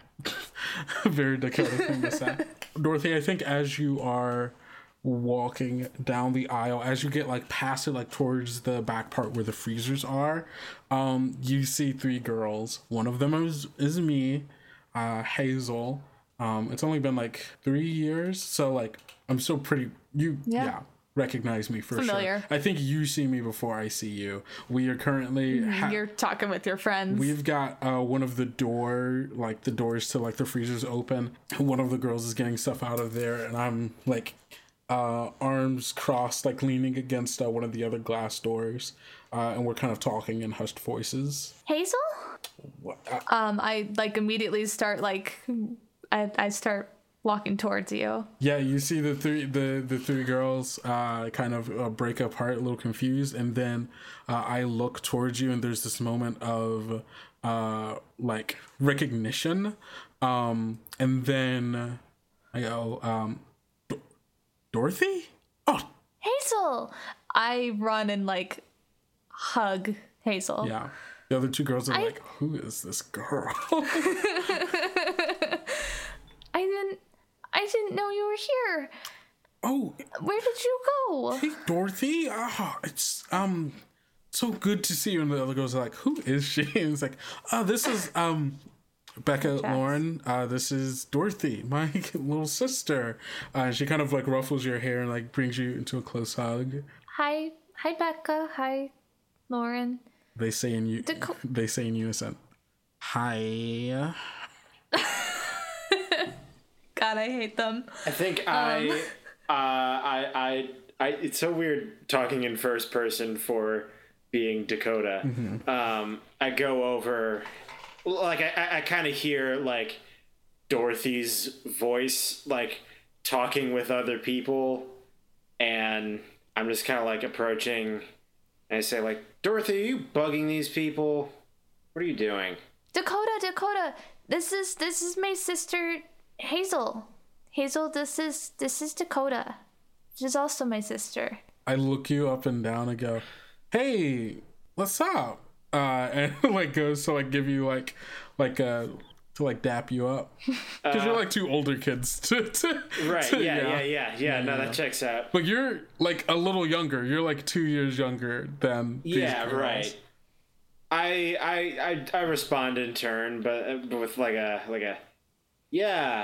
Very Dakota thing to say. Dorothy, I think as you are walking down the aisle, as you get like past it, like towards the back part where the freezers are, um, you see three girls. One of them is is me, uh, Hazel. Um, it's only been like three years, so like I'm still pretty. You yeah. yeah recognize me for Familiar. sure. I think you see me before I see you. We are currently ha- You're talking with your friends. We've got uh, one of the door, like the doors to like the freezers open. One of the girls is getting stuff out of there, and I'm like uh, arms crossed, like leaning against uh, one of the other glass doors, uh, and we're kind of talking in hushed voices. Hazel? What? Uh, Um, I like immediately start like I I start walking towards you. Yeah, you see the three the the three girls uh, kind of uh, break apart, a little confused, and then uh, I look towards you, and there's this moment of uh, like recognition, um, and then I go, um, D- Dorothy? Oh, Hazel! I run and like hug Hazel. yeah. The other two girls are I- like, who is this girl? I didn't I didn't know you were here. Oh, where did you go? Hey, Dorothy. Oh, it's um so good to see you. And the other girls are like, who is she? And it's like, oh, this is um Becca Jess. Lauren. Uh, this is Dorothy, my little sister. Uh, she kind of like ruffles your hair and like brings you into a close hug. Hi, hi Becca. Hi, Lauren. They say in you. Daco- they say in unison, "Hi." God, I hate them. I think Um. I, uh, I, I, I. It's so weird talking in first person for being Dakota. Mm-hmm. Um, I go over, like I, I, I kind of hear like Dorothy's voice, like talking with other people, and I'm just kind of like approaching, and I say like, Dorothy, are you bugging these people? What are you doing? Dakota, Dakota. This is this is my sister Hazel. Hazel, this is this is Dakota. She's also my sister. I look you up and down and go, "Hey, what's up?" Uh, and like goes to like give you like like uh to like dap you up because uh, you're like two older kids. To, to, right? to, yeah, yeah, yeah, yeah, yeah. No, that checks out. But you're like a little younger. You're like two years younger than these yeah, girls. Right. I I I I respond in turn, but with like a like a yeah.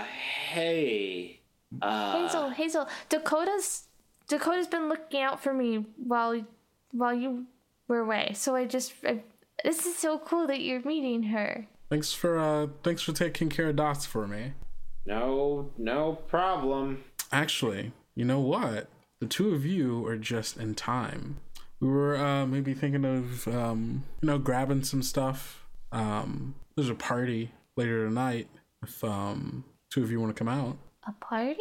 Hey. Uh, Hazel, Hazel, Dakota's Dakota's been looking out for me while while you were away. So I just I, this is so cool that you're meeting her. Thanks for uh thanks for taking care of Dots for me. No, no problem. Actually, you know what? The two of you are just in time. We were uh maybe thinking of um you know grabbing some stuff. Um there's a party later tonight if um two of you want to come out. A party?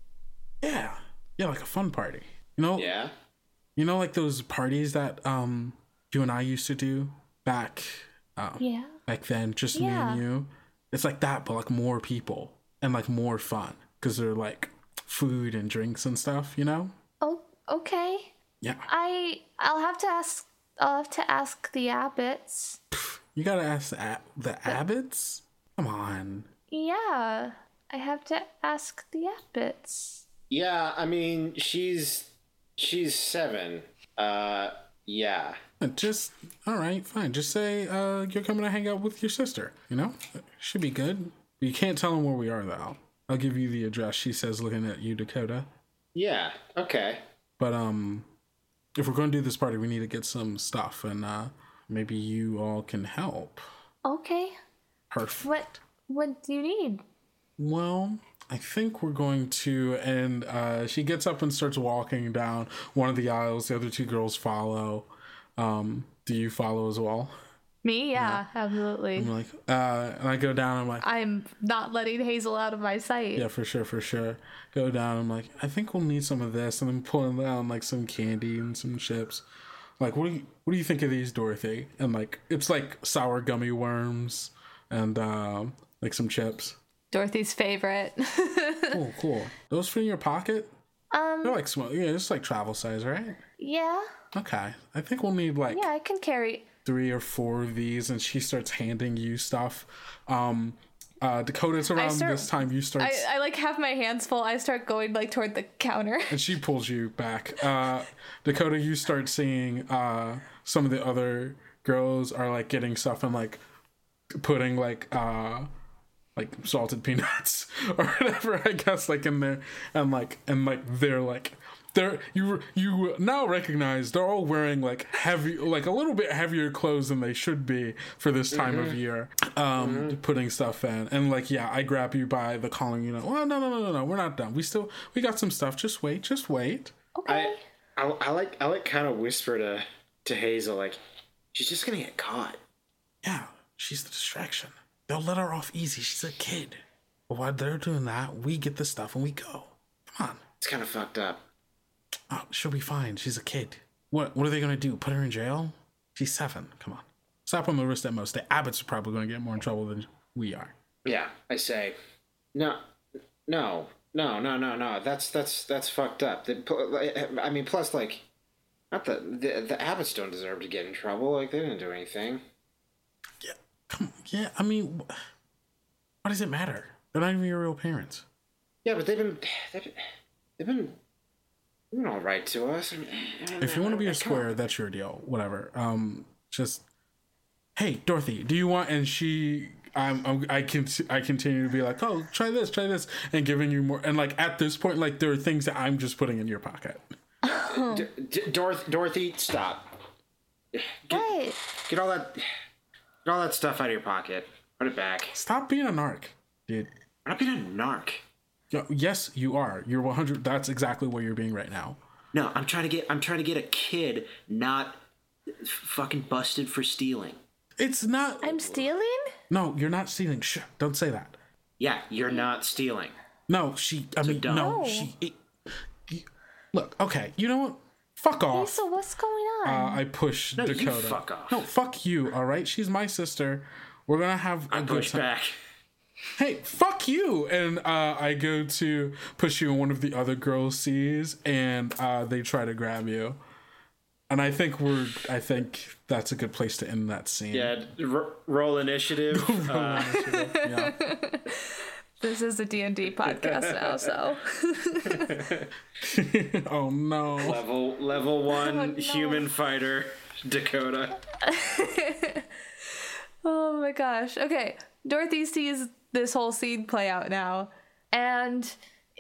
Yeah. Yeah, like a fun party. You know? Yeah. You know like those parties that um you and I used to do back um, yeah. back then, just yeah. me and you. It's like that, but like more people and like more fun because they're like food and drinks and stuff, you know? Oh, okay. Yeah. I I'll have to ask I'll have to ask the Abbotts. You gotta ask the, Ab- the Abbotts? Come on. Yeah, I have to ask the Abbotts. Yeah, I mean she's she's seven. Uh, yeah. Just all right, fine. Just say uh, you're coming to hang out with your sister. You know, should be good. You can't tell them where we are though. I'll give you the address. She says, looking at you, Dakota. Yeah. Okay. But um, if we're going to do this party, we need to get some stuff, and uh, maybe you all can help. Okay. Perfect. What What do you need? Well, I think we're going to, and uh, she gets up and starts walking down one of the aisles. The other two girls follow. Um, do you follow as well? Me? Yeah, yeah. Absolutely. I'm like, uh, and I go down, I'm like... I'm not letting Hazel out of my sight. Yeah, for sure, for sure. Go down, I'm like, I think we'll need some of this, and I'm pulling down, like, some candy and some chips. Like, what do you, what do you think of these, Dorothy? And, like, it's, like, sour gummy worms and, um, like, some chips. Dorothy's favorite. Cool, cool. Those fit in your pocket? Um... They're, like, small. Yeah, it's, like, travel size, right? Yeah. Okay. I think we'll need, like... Yeah, I can carry... three or four of these, and she starts handing you stuff. Um, uh, Dakota's around start, this time. You start. I, I like have my hands full. I start going like toward the counter, and she pulls you back. Uh, Dakota, you start seeing uh, some of the other girls are like getting stuff and like putting like uh, like salted peanuts or whatever, I guess, like in there, and like and like they're like. They're, you you now recognize they're all wearing like heavy, like a little bit heavier clothes than they should be for this time mm-hmm. of year. Um, mm-hmm. Putting stuff in, and like yeah, I grab you by the collar. You know, well, no, no, no, no, no, we're not done. We still we got some stuff. Just wait, just wait. Okay. I I, I like I like kind of whisper to to Hazel like she's just gonna get caught. Yeah, she's the distraction. They'll let her off easy. She's a kid. But while they're doing that, we get the stuff and we go. Come on. It's kind of fucked up. Oh, she'll be fine. She's a kid. What What are they going to do? Put her in jail? She's seven. Come on. Slap on the wrist at most. The Abbotts are probably going to get more in trouble than we are. Yeah, I say. No, no, no, no, no, no. That's that's that's fucked up. The, I mean, plus, like, not the, the the Abbotts don't deserve to get in trouble. Like, they didn't do anything. Yeah, come. Yeah, I mean, what does it matter? They're not even your real parents. Yeah, but they've been they've been. They've been You're all right to us. I mean, if you want to be a square, that's your deal. Whatever. Um, just hey, Dorothy, do you want? And she, I'm, I'm I can, I continue to be like, oh, try this, try this, and giving you more. And like at this point, like there are things that I'm just putting in your pocket. D- D- Dorothy, Dorothy, stop. Get, what? Get all that, get all that stuff out of your pocket. Put it back. Stop being a narc, dude. I'm not being a narc. Yes, you are. You're one hundred. That's exactly what you're being right now. No, I'm trying to get. I'm trying to get a kid not fucking busted for stealing. It's not. I'm stealing? No, you're not stealing. Shh, don't say that. Yeah, you're not stealing. No, she. I so mean, dumb. no, she. It, you, look, okay. You know what? Fuck off. Hey, so what's going on? Uh, I push no, Dakota. You fuck off. No, fuck you. All right, she's my sister. We're gonna have. I a push good time. back. hey, fuck you. And uh, I go to push you, and one of the other girls sees, and uh, they try to grab you. And I think we're, I think that's a good place to end that scene. Yeah, r- roll initiative. roll uh, initiative. Yeah. This is a D and D podcast now, so. Oh no. Level level one Oh, no. human fighter, Dakota. Oh my gosh. Okay. Dorothy sees this whole scene play out now and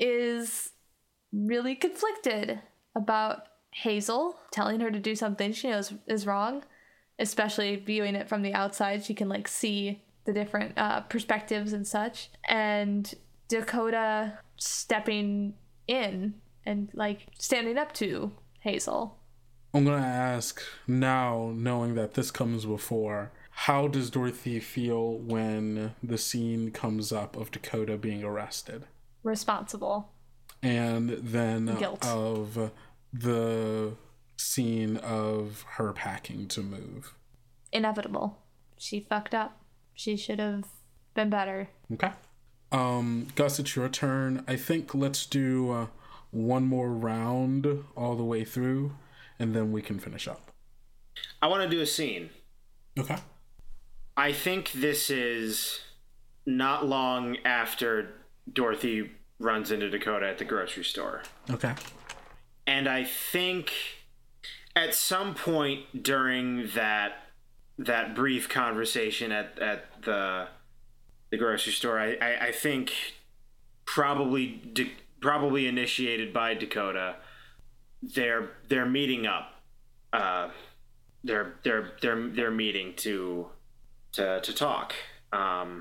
is really conflicted about Hazel telling her to do something she knows is wrong, especially viewing it from the outside. She can like see the different uh, perspectives and such. And Dakota stepping in and like standing up to Hazel. I'm going to ask now, knowing that this comes before, how does Dorothy feel when the scene comes up of Dakota being arrested? Responsible. And then Guilt. of the scene of her packing to move. Inevitable. She fucked up. She should have been better. Okay. Um, Gus, it's your turn. I think let's do uh, one more round all the way through, and then we can finish up. I want to do a scene. Okay. I think this is not long after Dorothy runs into Dakota at the grocery store. Okay. And I think at some point during that that brief conversation at, at the the grocery store, I, I, I think probably de- probably initiated by Dakota, they're they're meeting up. Uh, they're they're they're they're meeting to to to talk. Um,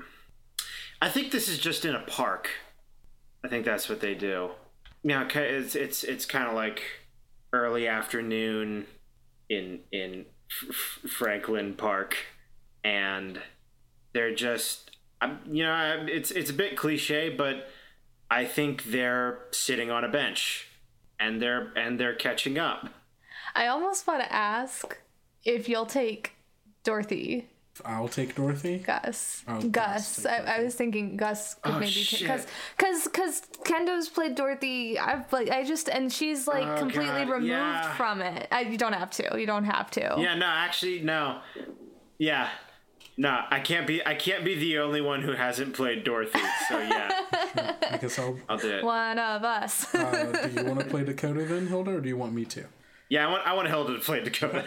I think this is just in a park. I think that's what they do. Yeah, you know, it's it's it's kind of like early afternoon in in F- Franklin Park, and they're just, you know, it's it's a bit cliche, but I think they're sitting on a bench, and they're and they're catching up. I almost want to ask if you'll take Dorothy. I'll take Dorothy. Gus. Oh, Gus. I, I was thinking Gus could Oh, maybe take shit. because because because Kendo's played Dorothy. I've like I just and she's like Oh, completely God, removed yeah. from it. I, you don't have to. You don't have to. Yeah, no, actually, no. Yeah, no, I can't be. I can't be the only one who hasn't played Dorothy. So yeah, I guess I'll. I'll do it. One of us. Uh, do you want to play Dakota then, Hilda, or do you want me to? Yeah, I want. I want Hilda to play Dakota.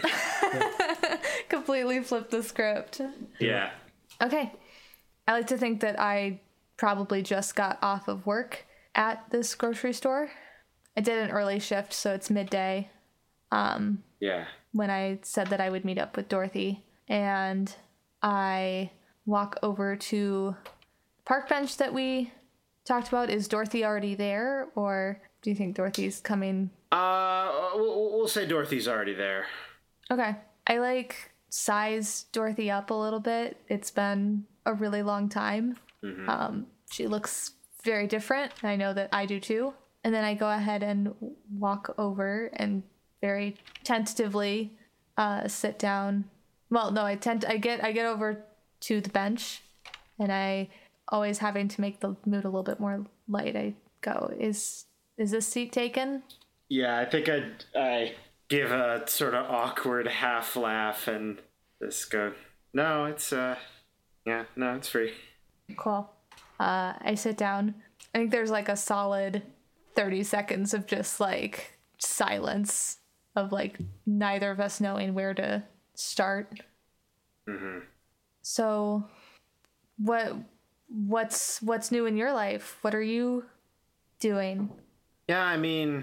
Completely flip the script. Yeah. Okay. I like to think that I probably just got off of work at this grocery store. I did an early shift, so it's midday. Um, Yeah. when I said that I would meet up with Dorothy, and I walk over to the park bench that we talked about. Is Dorothy already there, or do you think Dorothy's coming? Uh, we'll, we'll say Dorothy's already there. Okay. I like size Dorothy up a little bit. It's been a really long time. Mhm. Um, she looks very different. I know that I do too. And then I go ahead and walk over and very tentatively uh, sit down. Well, no, I tend I get I get over to the bench, and I always having to make the mood a little bit more light. I go, is is this seat taken? Yeah, I think I I give a sort of awkward half laugh and just go, no, it's uh, yeah, no, it's free. Cool. Uh, I sit down. I think there's like a solid thirty seconds of just like silence of like neither of us knowing where to start. Mm-hmm. So what what's what's new in your life? What are you doing? Yeah, I mean,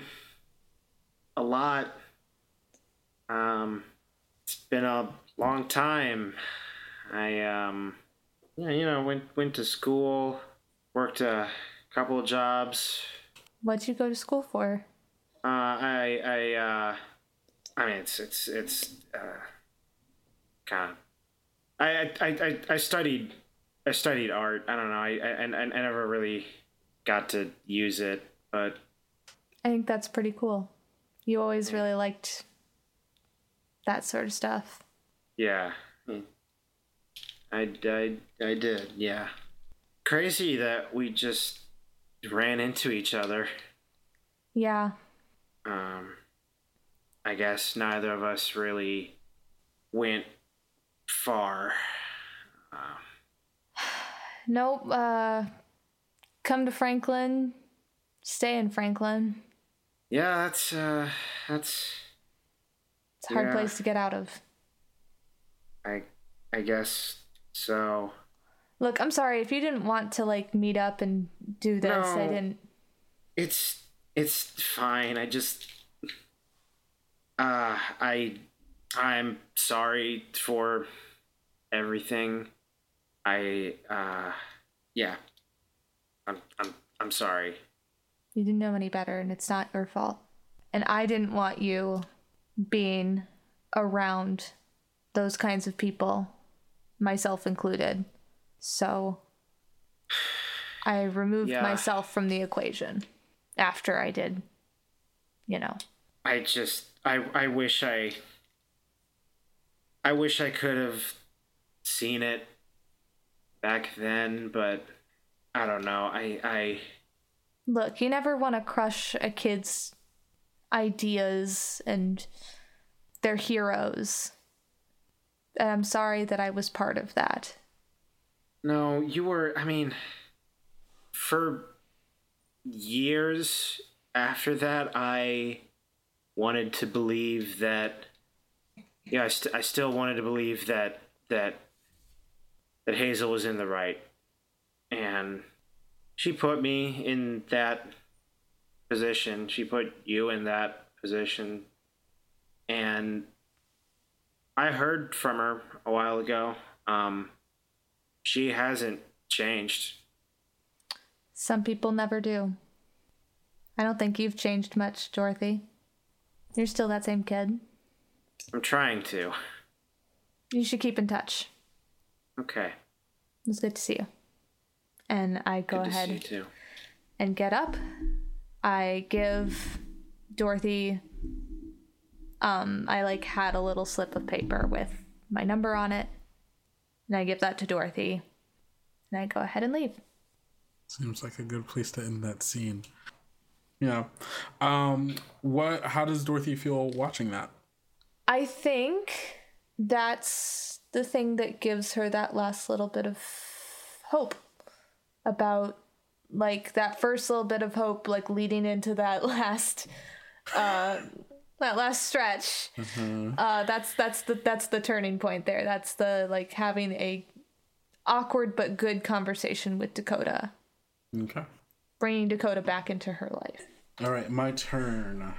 a lot. Um, it's been a long time. I um, yeah, you know, went went to school, worked a couple of jobs. What'd you go to school for? Uh, I I uh, I mean, it's it's it's uh, kind of. I, I I I studied I studied art. I don't know. I I I, I never really got to use it, but I think that's pretty cool. You always really liked that sort of stuff. yeah, I I I, I did. Yeah, crazy that we just ran into each other. Yeah. Um, I guess neither of us really went far. Um, Nope. Uh, come to Franklin. Stay in Franklin. Yeah, that's, uh, that's... It's a hard yeah, place to get out of. I, I guess so. Look, I'm sorry if you didn't want to like meet up and do this. No, I didn't. It's it's fine. I just uh I I'm sorry for everything. I uh yeah. I'm I'm I'm sorry. You didn't know any better, and it's not your fault. And I didn't want you being around those kinds of people, myself included. So I removed Yeah. myself from the equation after I did, you know. I just I I wish I I wish I could have seen it back then, but I don't know. I I Look, you never want to crush a kid's ideas and their heroes. And I'm sorry that I was part of that. No, you were, I mean, for years after that, I wanted to believe that, yeah, I, st- I still wanted to believe that, that, that Hazel was in the right. And she put me in that position. She put you in that position. And I heard from her a while ago. Um, she hasn't changed. Some people never do. I don't think you've changed much, Dorothy. You're still that same kid. I'm trying to. You should keep in touch. Okay. It was good to see you. And I go Good to ahead see you too. and get up. I give Dorothy, um, I like had a little slip of paper with my number on it. And I give that to Dorothy. And I go ahead and leave. Seems like a good place to end that scene. Yeah. Um, what, how does Dorothy feel watching that? I think that's the thing that gives her that last little bit of hope about, like, that first little bit of hope, like, leading into that last, uh, that last stretch. Mm-hmm. Uh, that's, that's the, that's the turning point there. That's the, like, having a awkward but good conversation with Dakota. Okay. Bringing Dakota back into her life. All right, my turn.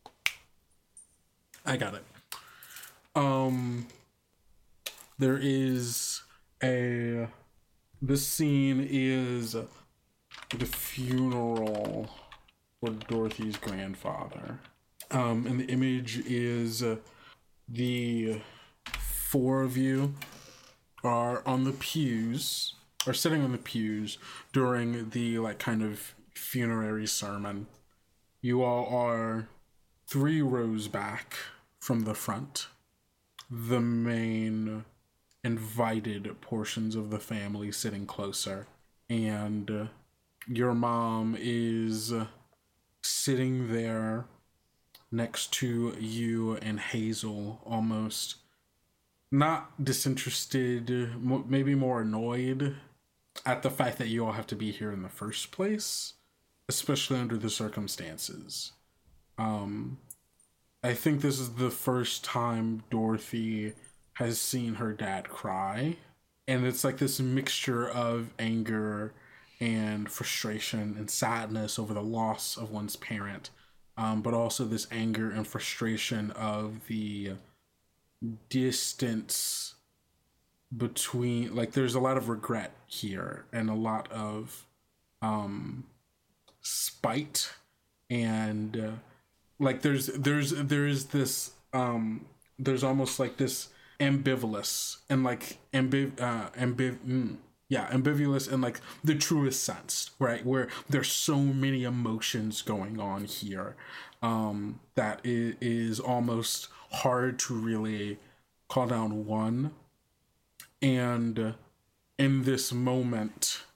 I got it. Um, there is a. This scene is the funeral for Dorothy's grandfather. Um, and the image is uh, the four of you are on the pews, or sitting on the pews during the like kind of funerary sermon. You all are three rows back from the front. The main invited portions of the family sitting closer. And uh, your mom is sitting there next to you and Hazel, almost not disinterested, mo- maybe more annoyed at the fact that you all have to be here in the first place, especially under the circumstances. Um, I think this is the first time Dorothy has seen her dad cry, and it's like this mixture of anger and frustration and sadness over the loss of one's parent, um, but also this anger and frustration of the distance between, like, there's a lot of regret here and a lot of um spite, and uh, like there's there's there's this um there's almost like this ambivalence and like ambiv uh ambiv mm, yeah ambivalence in like the truest sense, right, where there's so many emotions going on here um that it is almost hard to really call down one. And uh, in this moment,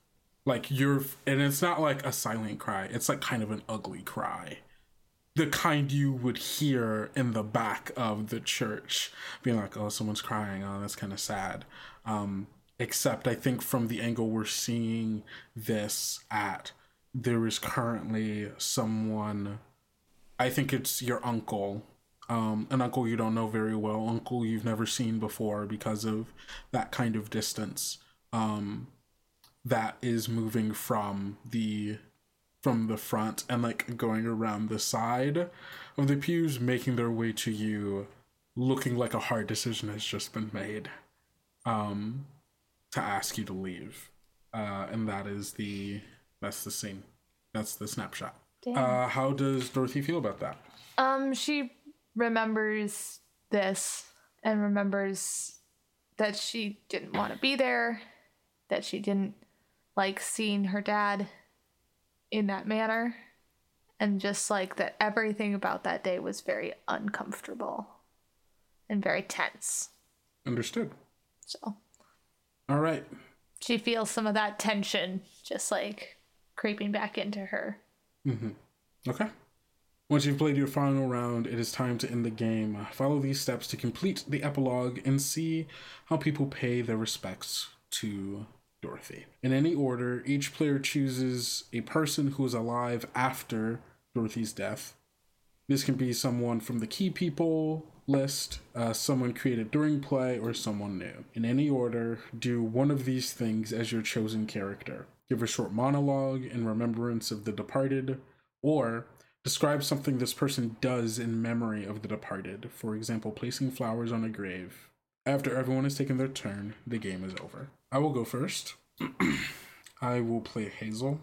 Like you're, and it's not like a silent cry. It's like kind of an ugly cry. The kind you would hear in the back of the church, being like, oh, someone's crying. Oh, that's kind of sad. Um, except I think from the angle we're seeing this at, there is currently someone, I think it's your uncle, um, an uncle you don't know very well, uncle you've never seen before because of that kind of distance, um, that is moving from the from the front and like going around the side of the pews, making their way to you, looking like a hard decision has just been made, um, to ask you to leave. Uh, and that is the, that's the scene. That's the snapshot. Damn. Uh, how does Dorothy feel about that? Um, she remembers this and remembers that she didn't want to be there, that she didn't like seeing her dad in that manner, and just like that everything about that day was very uncomfortable and very tense. Understood. So all right, she feels some of that tension just like creeping back into her. Mm-hmm. Okay. Once you've played your final round, it is time to end the game. Follow these steps to complete the epilogue and see how people pay their respects to Dorothy. In any order, each player chooses a person who is alive after Dorothy's death. This can be someone from the key people list, uh, someone created during play, or someone new. In any order, do one of these things as your chosen character. Give a short monologue in remembrance of the departed, or describe something this person does in memory of the departed. For example, placing flowers on a grave. After everyone has taken their turn, the game is over. I will go first. I will play Hazel.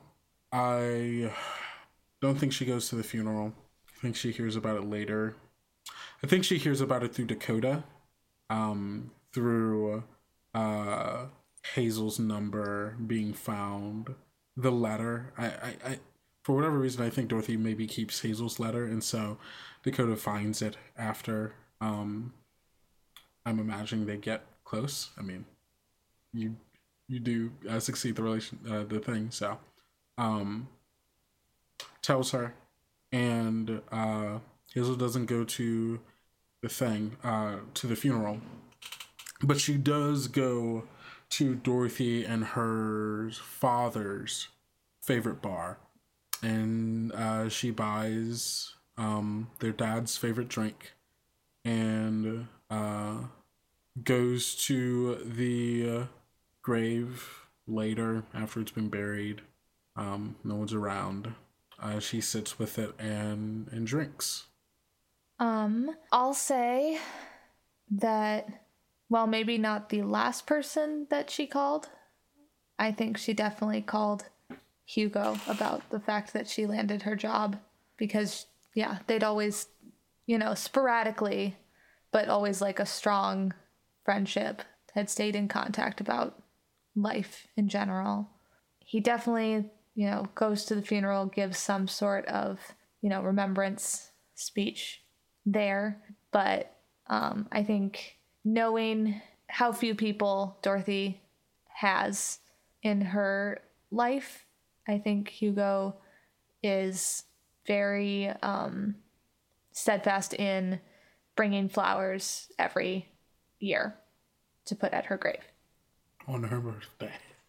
I don't think she goes to the funeral. I think she hears about it later. I think she hears about it through Dakota, um, through uh, Hazel's number being found, the letter. I, I, I, for whatever reason, I think Dorothy maybe keeps Hazel's letter, and so Dakota finds it after. Um, I'm imagining they get close. I mean, you you do uh, succeed the relation, uh, the thing. So, um, tells her, and uh, Hazel doesn't go to the thing, uh, to the funeral, but she does go to Dorothy and her father's favorite bar, and uh, she buys um, their dad's favorite drink, and uh, goes to the uh, grave later after it's been buried. Um, no one's around. Uh, she sits with it and and drinks. Um, I'll say that, well, maybe not the last person that she called. I think she definitely called Hugo about the fact that she landed her job, because, yeah, they'd always, you know, sporadically, but always like a strong friendship, had stayed in contact about life in general. He definitely, you know, goes to the funeral, gives some sort of, you know, remembrance speech there. But um, I think knowing how few people Dorothy has in her life, I think Hugo is very um, steadfast in bringing flowers every year to put at her grave. On her birthday.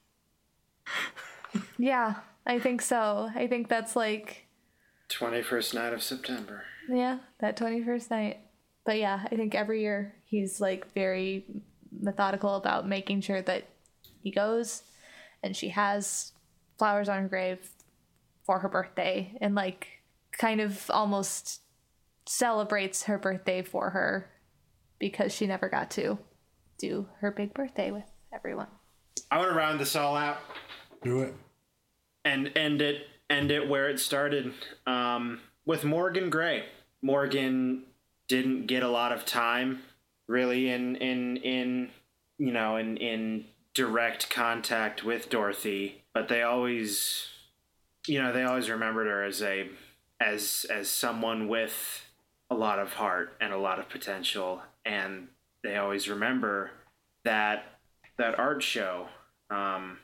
Yeah, I think so. I think that's like twenty-first night of September. Yeah, that twenty-first night. But yeah, I think every year he's like very methodical about making sure that he goes and she has flowers on her grave for her birthday, and like kind of almost celebrates her birthday for her because she never got to do her big birthday with everyone. I want to round this all out. Do it. And end it end it where it started, um, with Morgan Gray. Morgan didn't get a lot of time really in in in you know in in direct contact with Dorothy, but they always you know they always remembered her as a as as someone with a lot of heart and a lot of potential, and they always remember that that art show um,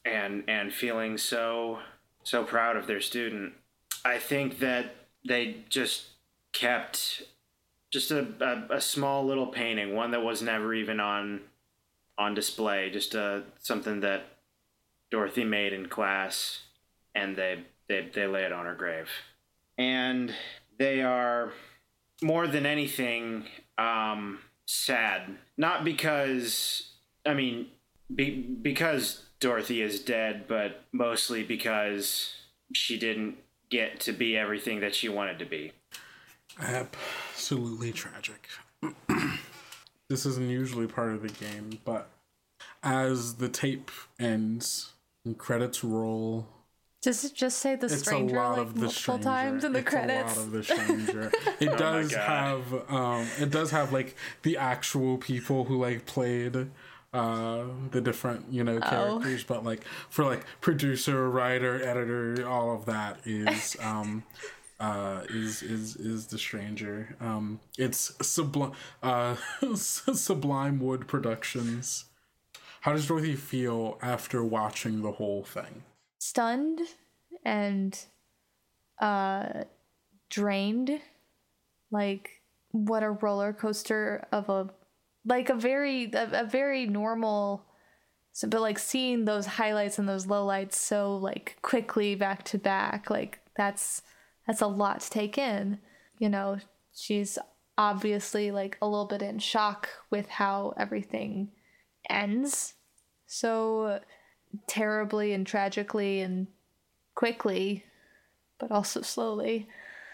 and and feeling so so proud of their student. I think that they just kept just a, a, a small little painting, one that was never even on on display, just uh, something that Dorothy made in class, and they, they they lay it on her grave. And they are, more than anything, um, sad. Not because, I mean, be, because Dorothy is dead, but mostly because she didn't get to be everything that she wanted to be. Absolutely tragic. This isn't usually part of the game, but as the tape ends and credits roll, Does it just say the it's stranger a lot like of the multiple stranger. times in the it's credits? a lot of the stranger. It Oh my does God. have um it does have like the actual people who like played uh the different, you know, characters, but like for like producer, writer, editor, all of that is um uh is is is the stranger. Um it's Sublime uh Sublime Wood Productions. How does Dorothy feel after watching the whole thing? Stunned and uh drained. Like, what a roller coaster of a like a very a, a very normal, so but like seeing those highlights and those lowlights so like quickly back to back, like that's that's a lot to take in. You know, she's obviously like a little bit in shock with how everything ends so terribly and tragically and quickly, but also slowly.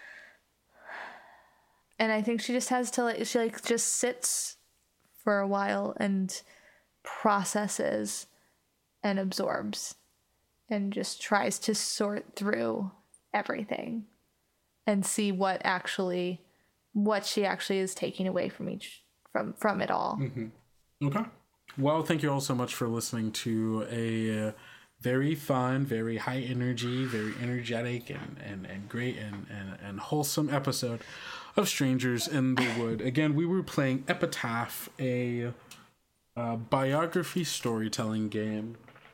And I think she just has to like she like just sits for a while and processes and absorbs and just tries to sort through everything and see what actually what she actually is taking away from each from from it all. Mm-hmm. Okay. Well, thank you all so much for listening to a uh, very fun, very high energy, very energetic, and, and, and great and, and, and wholesome episode of Strangers in the Wood. Again, we were playing Epitaph, a uh, biography storytelling game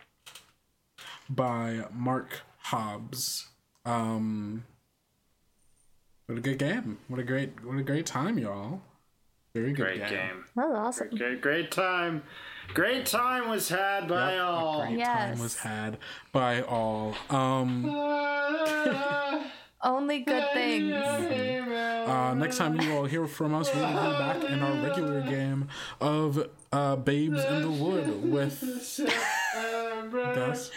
by Mark Hobbs. Um, what a good game! What a great, what a great time, y'all! Very good Great game. game. That was awesome. Great, great time. Great time was had by Yep, all. a great Yes. time was had by all. Um, Only good things. uh, next time you all hear from us, we will be back in our regular game of uh, Babes in the Wood with Gus.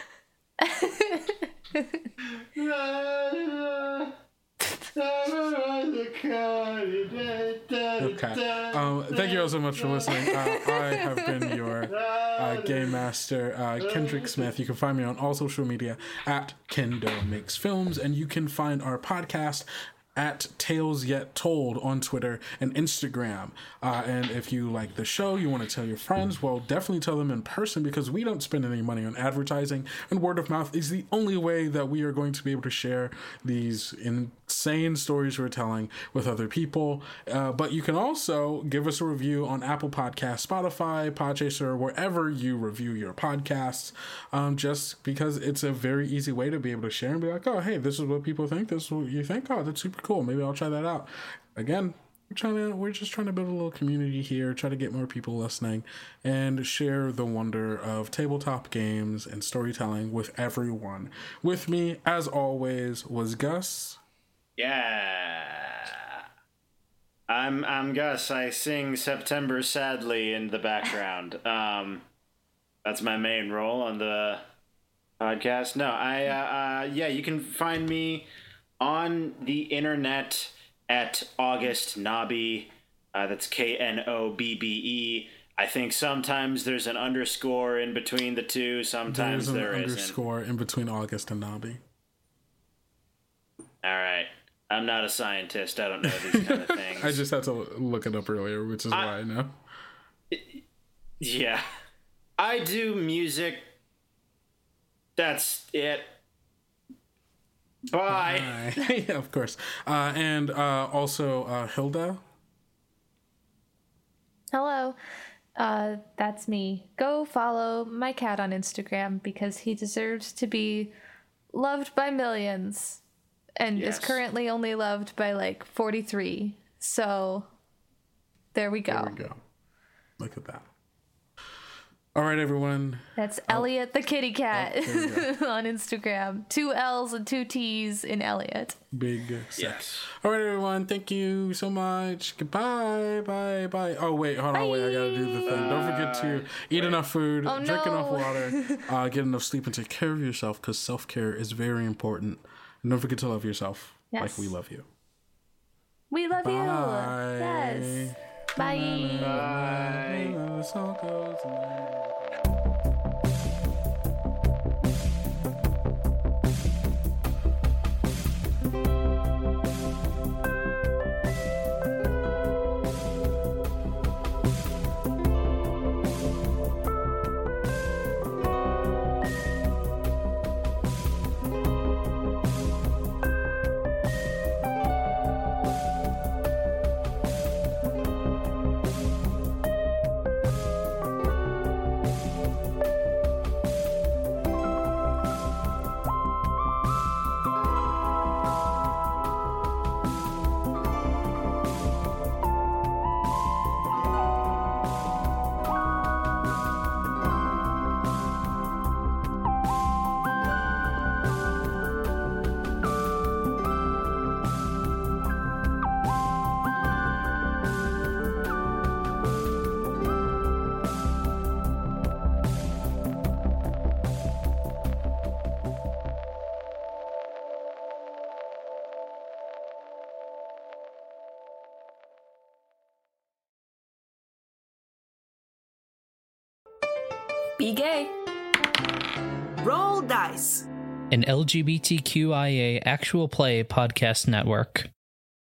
Okay. Um, thank you all so much for listening. Uh, I have been your uh, game master, uh, Kendrick Smith. You can find me on all social media at Kendo Makes Films, and you can find our podcast at Tales Yet Told on Twitter and Instagram. Uh, and if you like the show, you want to tell your friends, well, definitely tell them in person, because we don't spend any money on advertising, and word of mouth is the only way that we are going to be able to share these insane stories we're telling with other people. Uh, but you can also give us a review on Apple Podcasts, Spotify, Podchaser, wherever you review your podcasts, um, just because it's a very easy way to be able to share and be like, oh, hey, this is what people think, this is what you think, oh, that's super cool, maybe I'll try that out. Again, we're trying to we're just trying to build a little community here, try to get more people listening, and share the wonder of tabletop games and storytelling with everyone. With me, as always, was Gus. Yeah. I'm I'm Gus. I sing September Sadly in the background. Um, that's my main role on the podcast. No, I uh, uh yeah, you can find me on the internet at August Nobby. Uh, that's K N O B B E. I think sometimes there's an underscore in between the two. Sometimes There's an there isn't. underscore in between August and Nobby. All right. I'm not a scientist. I don't know these kind of things. I just had to look it up earlier, which is I, why I know. Yeah. I do music. That's it. Bye. Bye. Yeah, of course. Uh, and uh, also uh, Hilda. Hello. Uh, that's me. Go follow my cat on Instagram because he deserves to be loved by millions and Yes. is currently only loved by like forty-three. So there we go. There we go. Look at that. All right, everyone. That's Elliot the kitty cat Oh, there you on Instagram. Two L's and two T's in Elliot. Big yes. All right, everyone. Thank you so much. Goodbye. Bye. Bye. Oh, wait. Hold on. Wait. I got to do the thing. Don't forget to eat enough food, Oh, drink no. enough water, uh, get enough sleep, and take care of yourself because self-care is very important. And don't forget to love yourself Yes. like we love you. We love Bye. you. Yes. Bye. Bye. So goes. Be gay. Roll dice. An L G B T Q I A actual play podcast network.